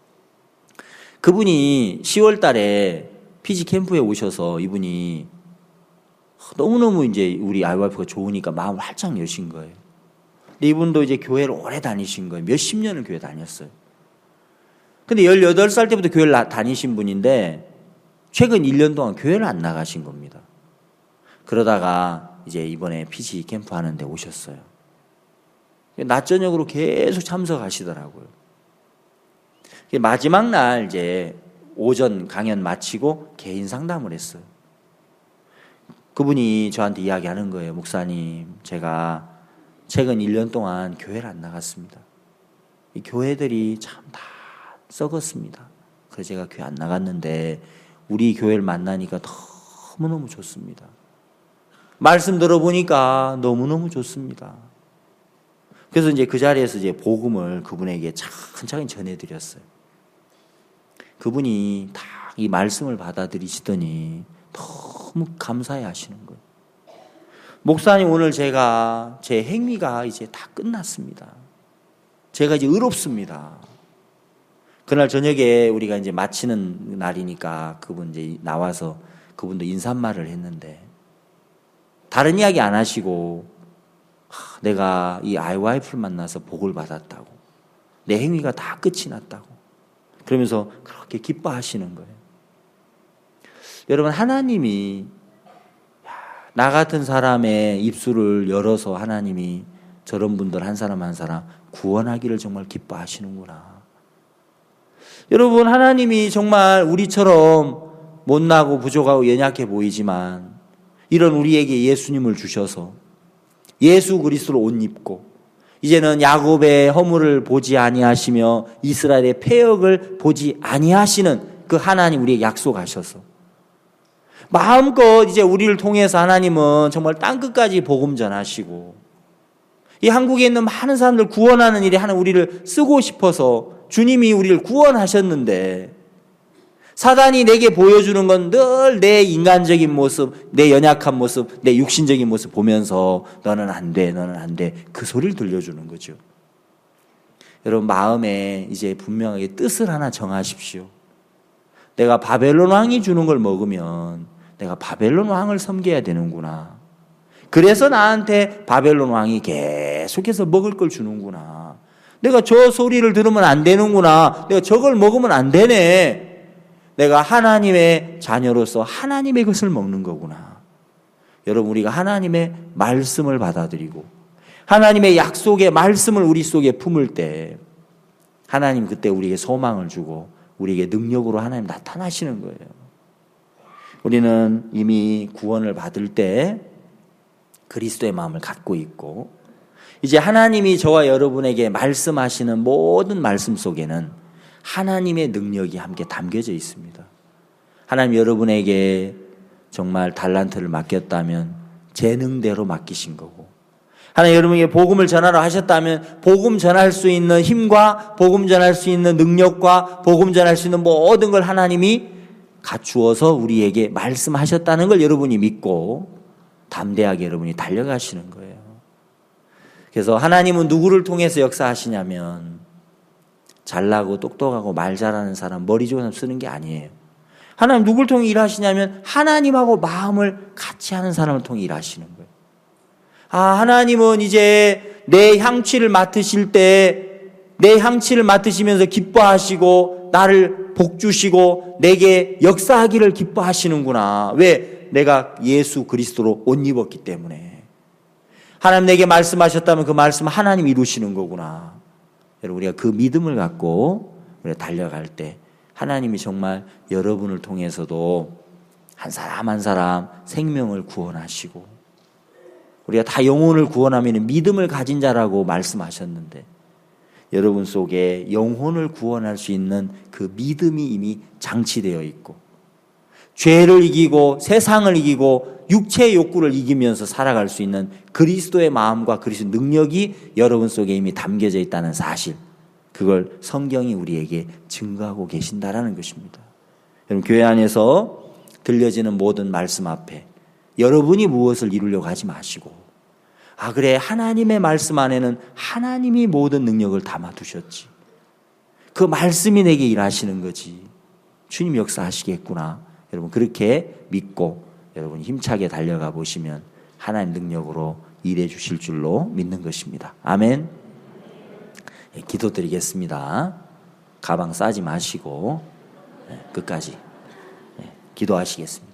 그분이 시월 달에 피지 캠프에 오셔서 이분이 너무너무 이제 우리 아이와이프가 좋으니까 마음을 활짝 여신 거예요. 근데 이분도 이제 교회를 오래 다니신 거예요. 몇십 년을 교회 다녔어요. 근데 열여덟 살 때부터 교회를 다니신 분인데 최근 일 년 동안 교회를 안 나가신 겁니다. 그러다가 이제 이번에 피지 캠프 하는데 오셨어요. 낮 저녁으로 계속 참석하시더라고요. 마지막 날 이제 오전 강연 마치고 개인 상담을 했어요. 그분이 저한테 이야기하는 거예요. 목사님, 제가 최근 일 년 동안 교회를 안 나갔습니다. 이 교회들이 참 다 썩었습니다. 그래서 제가 교회 안 나갔는데 우리 교회를 만나니까 너무너무 좋습니다. 말씀 들어보니까 너무너무 좋습니다. 그래서 이제 그 자리에서 이제 복음을 그분에게 차근차근 전해드렸어요. 그분이 다 이 말씀을 받아들이시더니 너무 감사해 하시는 거예요. 목사님, 오늘 제가 제 행위가 이제 다 끝났습니다. 제가 이제 의롭습니다. 그날 저녁에 우리가 이제 마치는 날이니까 그분 이제 나와서 그분도 인사말을 했는데 다른 이야기 안 하시고 하, 내가 이 아이와이프를 만나서 복을 받았다고, 내 행위가 다 끝이 났다고 그러면서 그렇게 기뻐하시는 거예요. 여러분, 하나님이 나 같은 사람의 입술을 열어서 하나님이 저런 분들 한 사람 한 사람 구원하기를 정말 기뻐하시는구나. 여러분, 하나님이 정말 우리처럼 못나고 부족하고 연약해 보이지만 이런 우리에게 예수님을 주셔서 예수 그리스도로 옷 입고 이제는 야곱의 허물을 보지 아니하시며 이스라엘의 패역을 보지 아니하시는 그 하나님 우리에게 약속하셔서 마음껏 이제 우리를 통해서 하나님은 정말 땅끝까지 복음 전하시고 이 한국에 있는 많은 사람들 구원하는 일에 하나 우리를 쓰고 싶어서 주님이 우리를 구원하셨는데 사단이 내게 보여주는 건 늘 내 인간적인 모습, 내 연약한 모습, 내 육신적인 모습 보면서 너는 안 돼, 너는 안 돼. 그 소리를 들려주는 거죠. 여러분, 마음에 이제 분명하게 뜻을 하나 정하십시오. 내가 바벨론 왕이 주는 걸 먹으면 내가 바벨론 왕을 섬겨야 되는구나. 그래서 나한테 바벨론 왕이 계속해서 먹을 걸 주는구나. 내가 저 소리를 들으면 안 되는구나. 내가 저걸 먹으면 안 되네. 내가 하나님의 자녀로서 하나님의 것을 먹는 거구나. 여러분, 우리가 하나님의 말씀을 받아들이고 하나님의 약속의 말씀을 우리 속에 품을 때 하나님 그때 우리에게 소망을 주고 우리에게 능력으로 하나님 나타나시는 거예요. 우리는 이미 구원을 받을 때 그리스도의 마음을 갖고 있고 이제 하나님이 저와 여러분에게 말씀하시는 모든 말씀 속에는 하나님의 능력이 함께 담겨져 있습니다. 하나님 여러분에게 정말 달란트를 맡겼다면 재능대로 맡기신 거고 하나님 여러분에게 복음을 전하라 하셨다면 복음 전할 수 있는 힘과 복음 전할 수 있는 능력과 복음 전할 수 있는 모든 걸 하나님이 갖추어서 우리에게 말씀하셨다는 걸 여러분이 믿고 담대하게 여러분이 달려가시는 거예요. 그래서 하나님은 누구를 통해서 역사하시냐면 잘나고 똑똑하고 말 잘하는 사람, 머리 좋은 사람 쓰는 게 아니에요. 하나님 누구를 통해 일하시냐면 하나님하고 마음을 같이 하는 사람을 통해 일하시는 거예요. 아, 하나님은 이제 내 향취를 맡으실 때 내 향취를 맡으시면서 기뻐하시고 나를 복 주시고 내게 역사하기를 기뻐하시는구나. 왜? 내가 예수 그리스도로 옷 입었기 때문에. 하나님 내게 말씀하셨다면 그 말씀 하나님 이루시는 거구나. 여러분, 우리가 그 믿음을 갖고 우리가 달려갈 때 하나님이 정말 여러분을 통해서도 한 사람 한 사람 생명을 구원하시고 우리가 다 영혼을 구원하면 믿음을 가진 자라고 말씀하셨는데 여러분 속에 영혼을 구원할 수 있는 그 믿음이 이미 장치되어 있고 죄를 이기고 세상을 이기고 육체의 욕구를 이기면서 살아갈 수 있는 그리스도의 마음과 그리스도의 능력이 여러분 속에 이미 담겨져 있다는 사실, 그걸 성경이 우리에게 증거하고 계신다라는 것입니다. 여러분, 교회 안에서 들려지는 모든 말씀 앞에 여러분이 무엇을 이루려고 하지 마시고, 아 그래, 하나님의 말씀 안에는 하나님이 모든 능력을 담아두셨지, 그 말씀이 내게 일하시는 거지, 주님 역사하시겠구나, 여러분 그렇게 믿고 여러분 힘차게 달려가 보시면 하나님 능력으로 일해 주실 줄로 믿는 것입니다. 아멘. 예, 기도드리겠습니다. 가방 싸지 마시고 예, 끝까지 예, 기도하시겠습니다.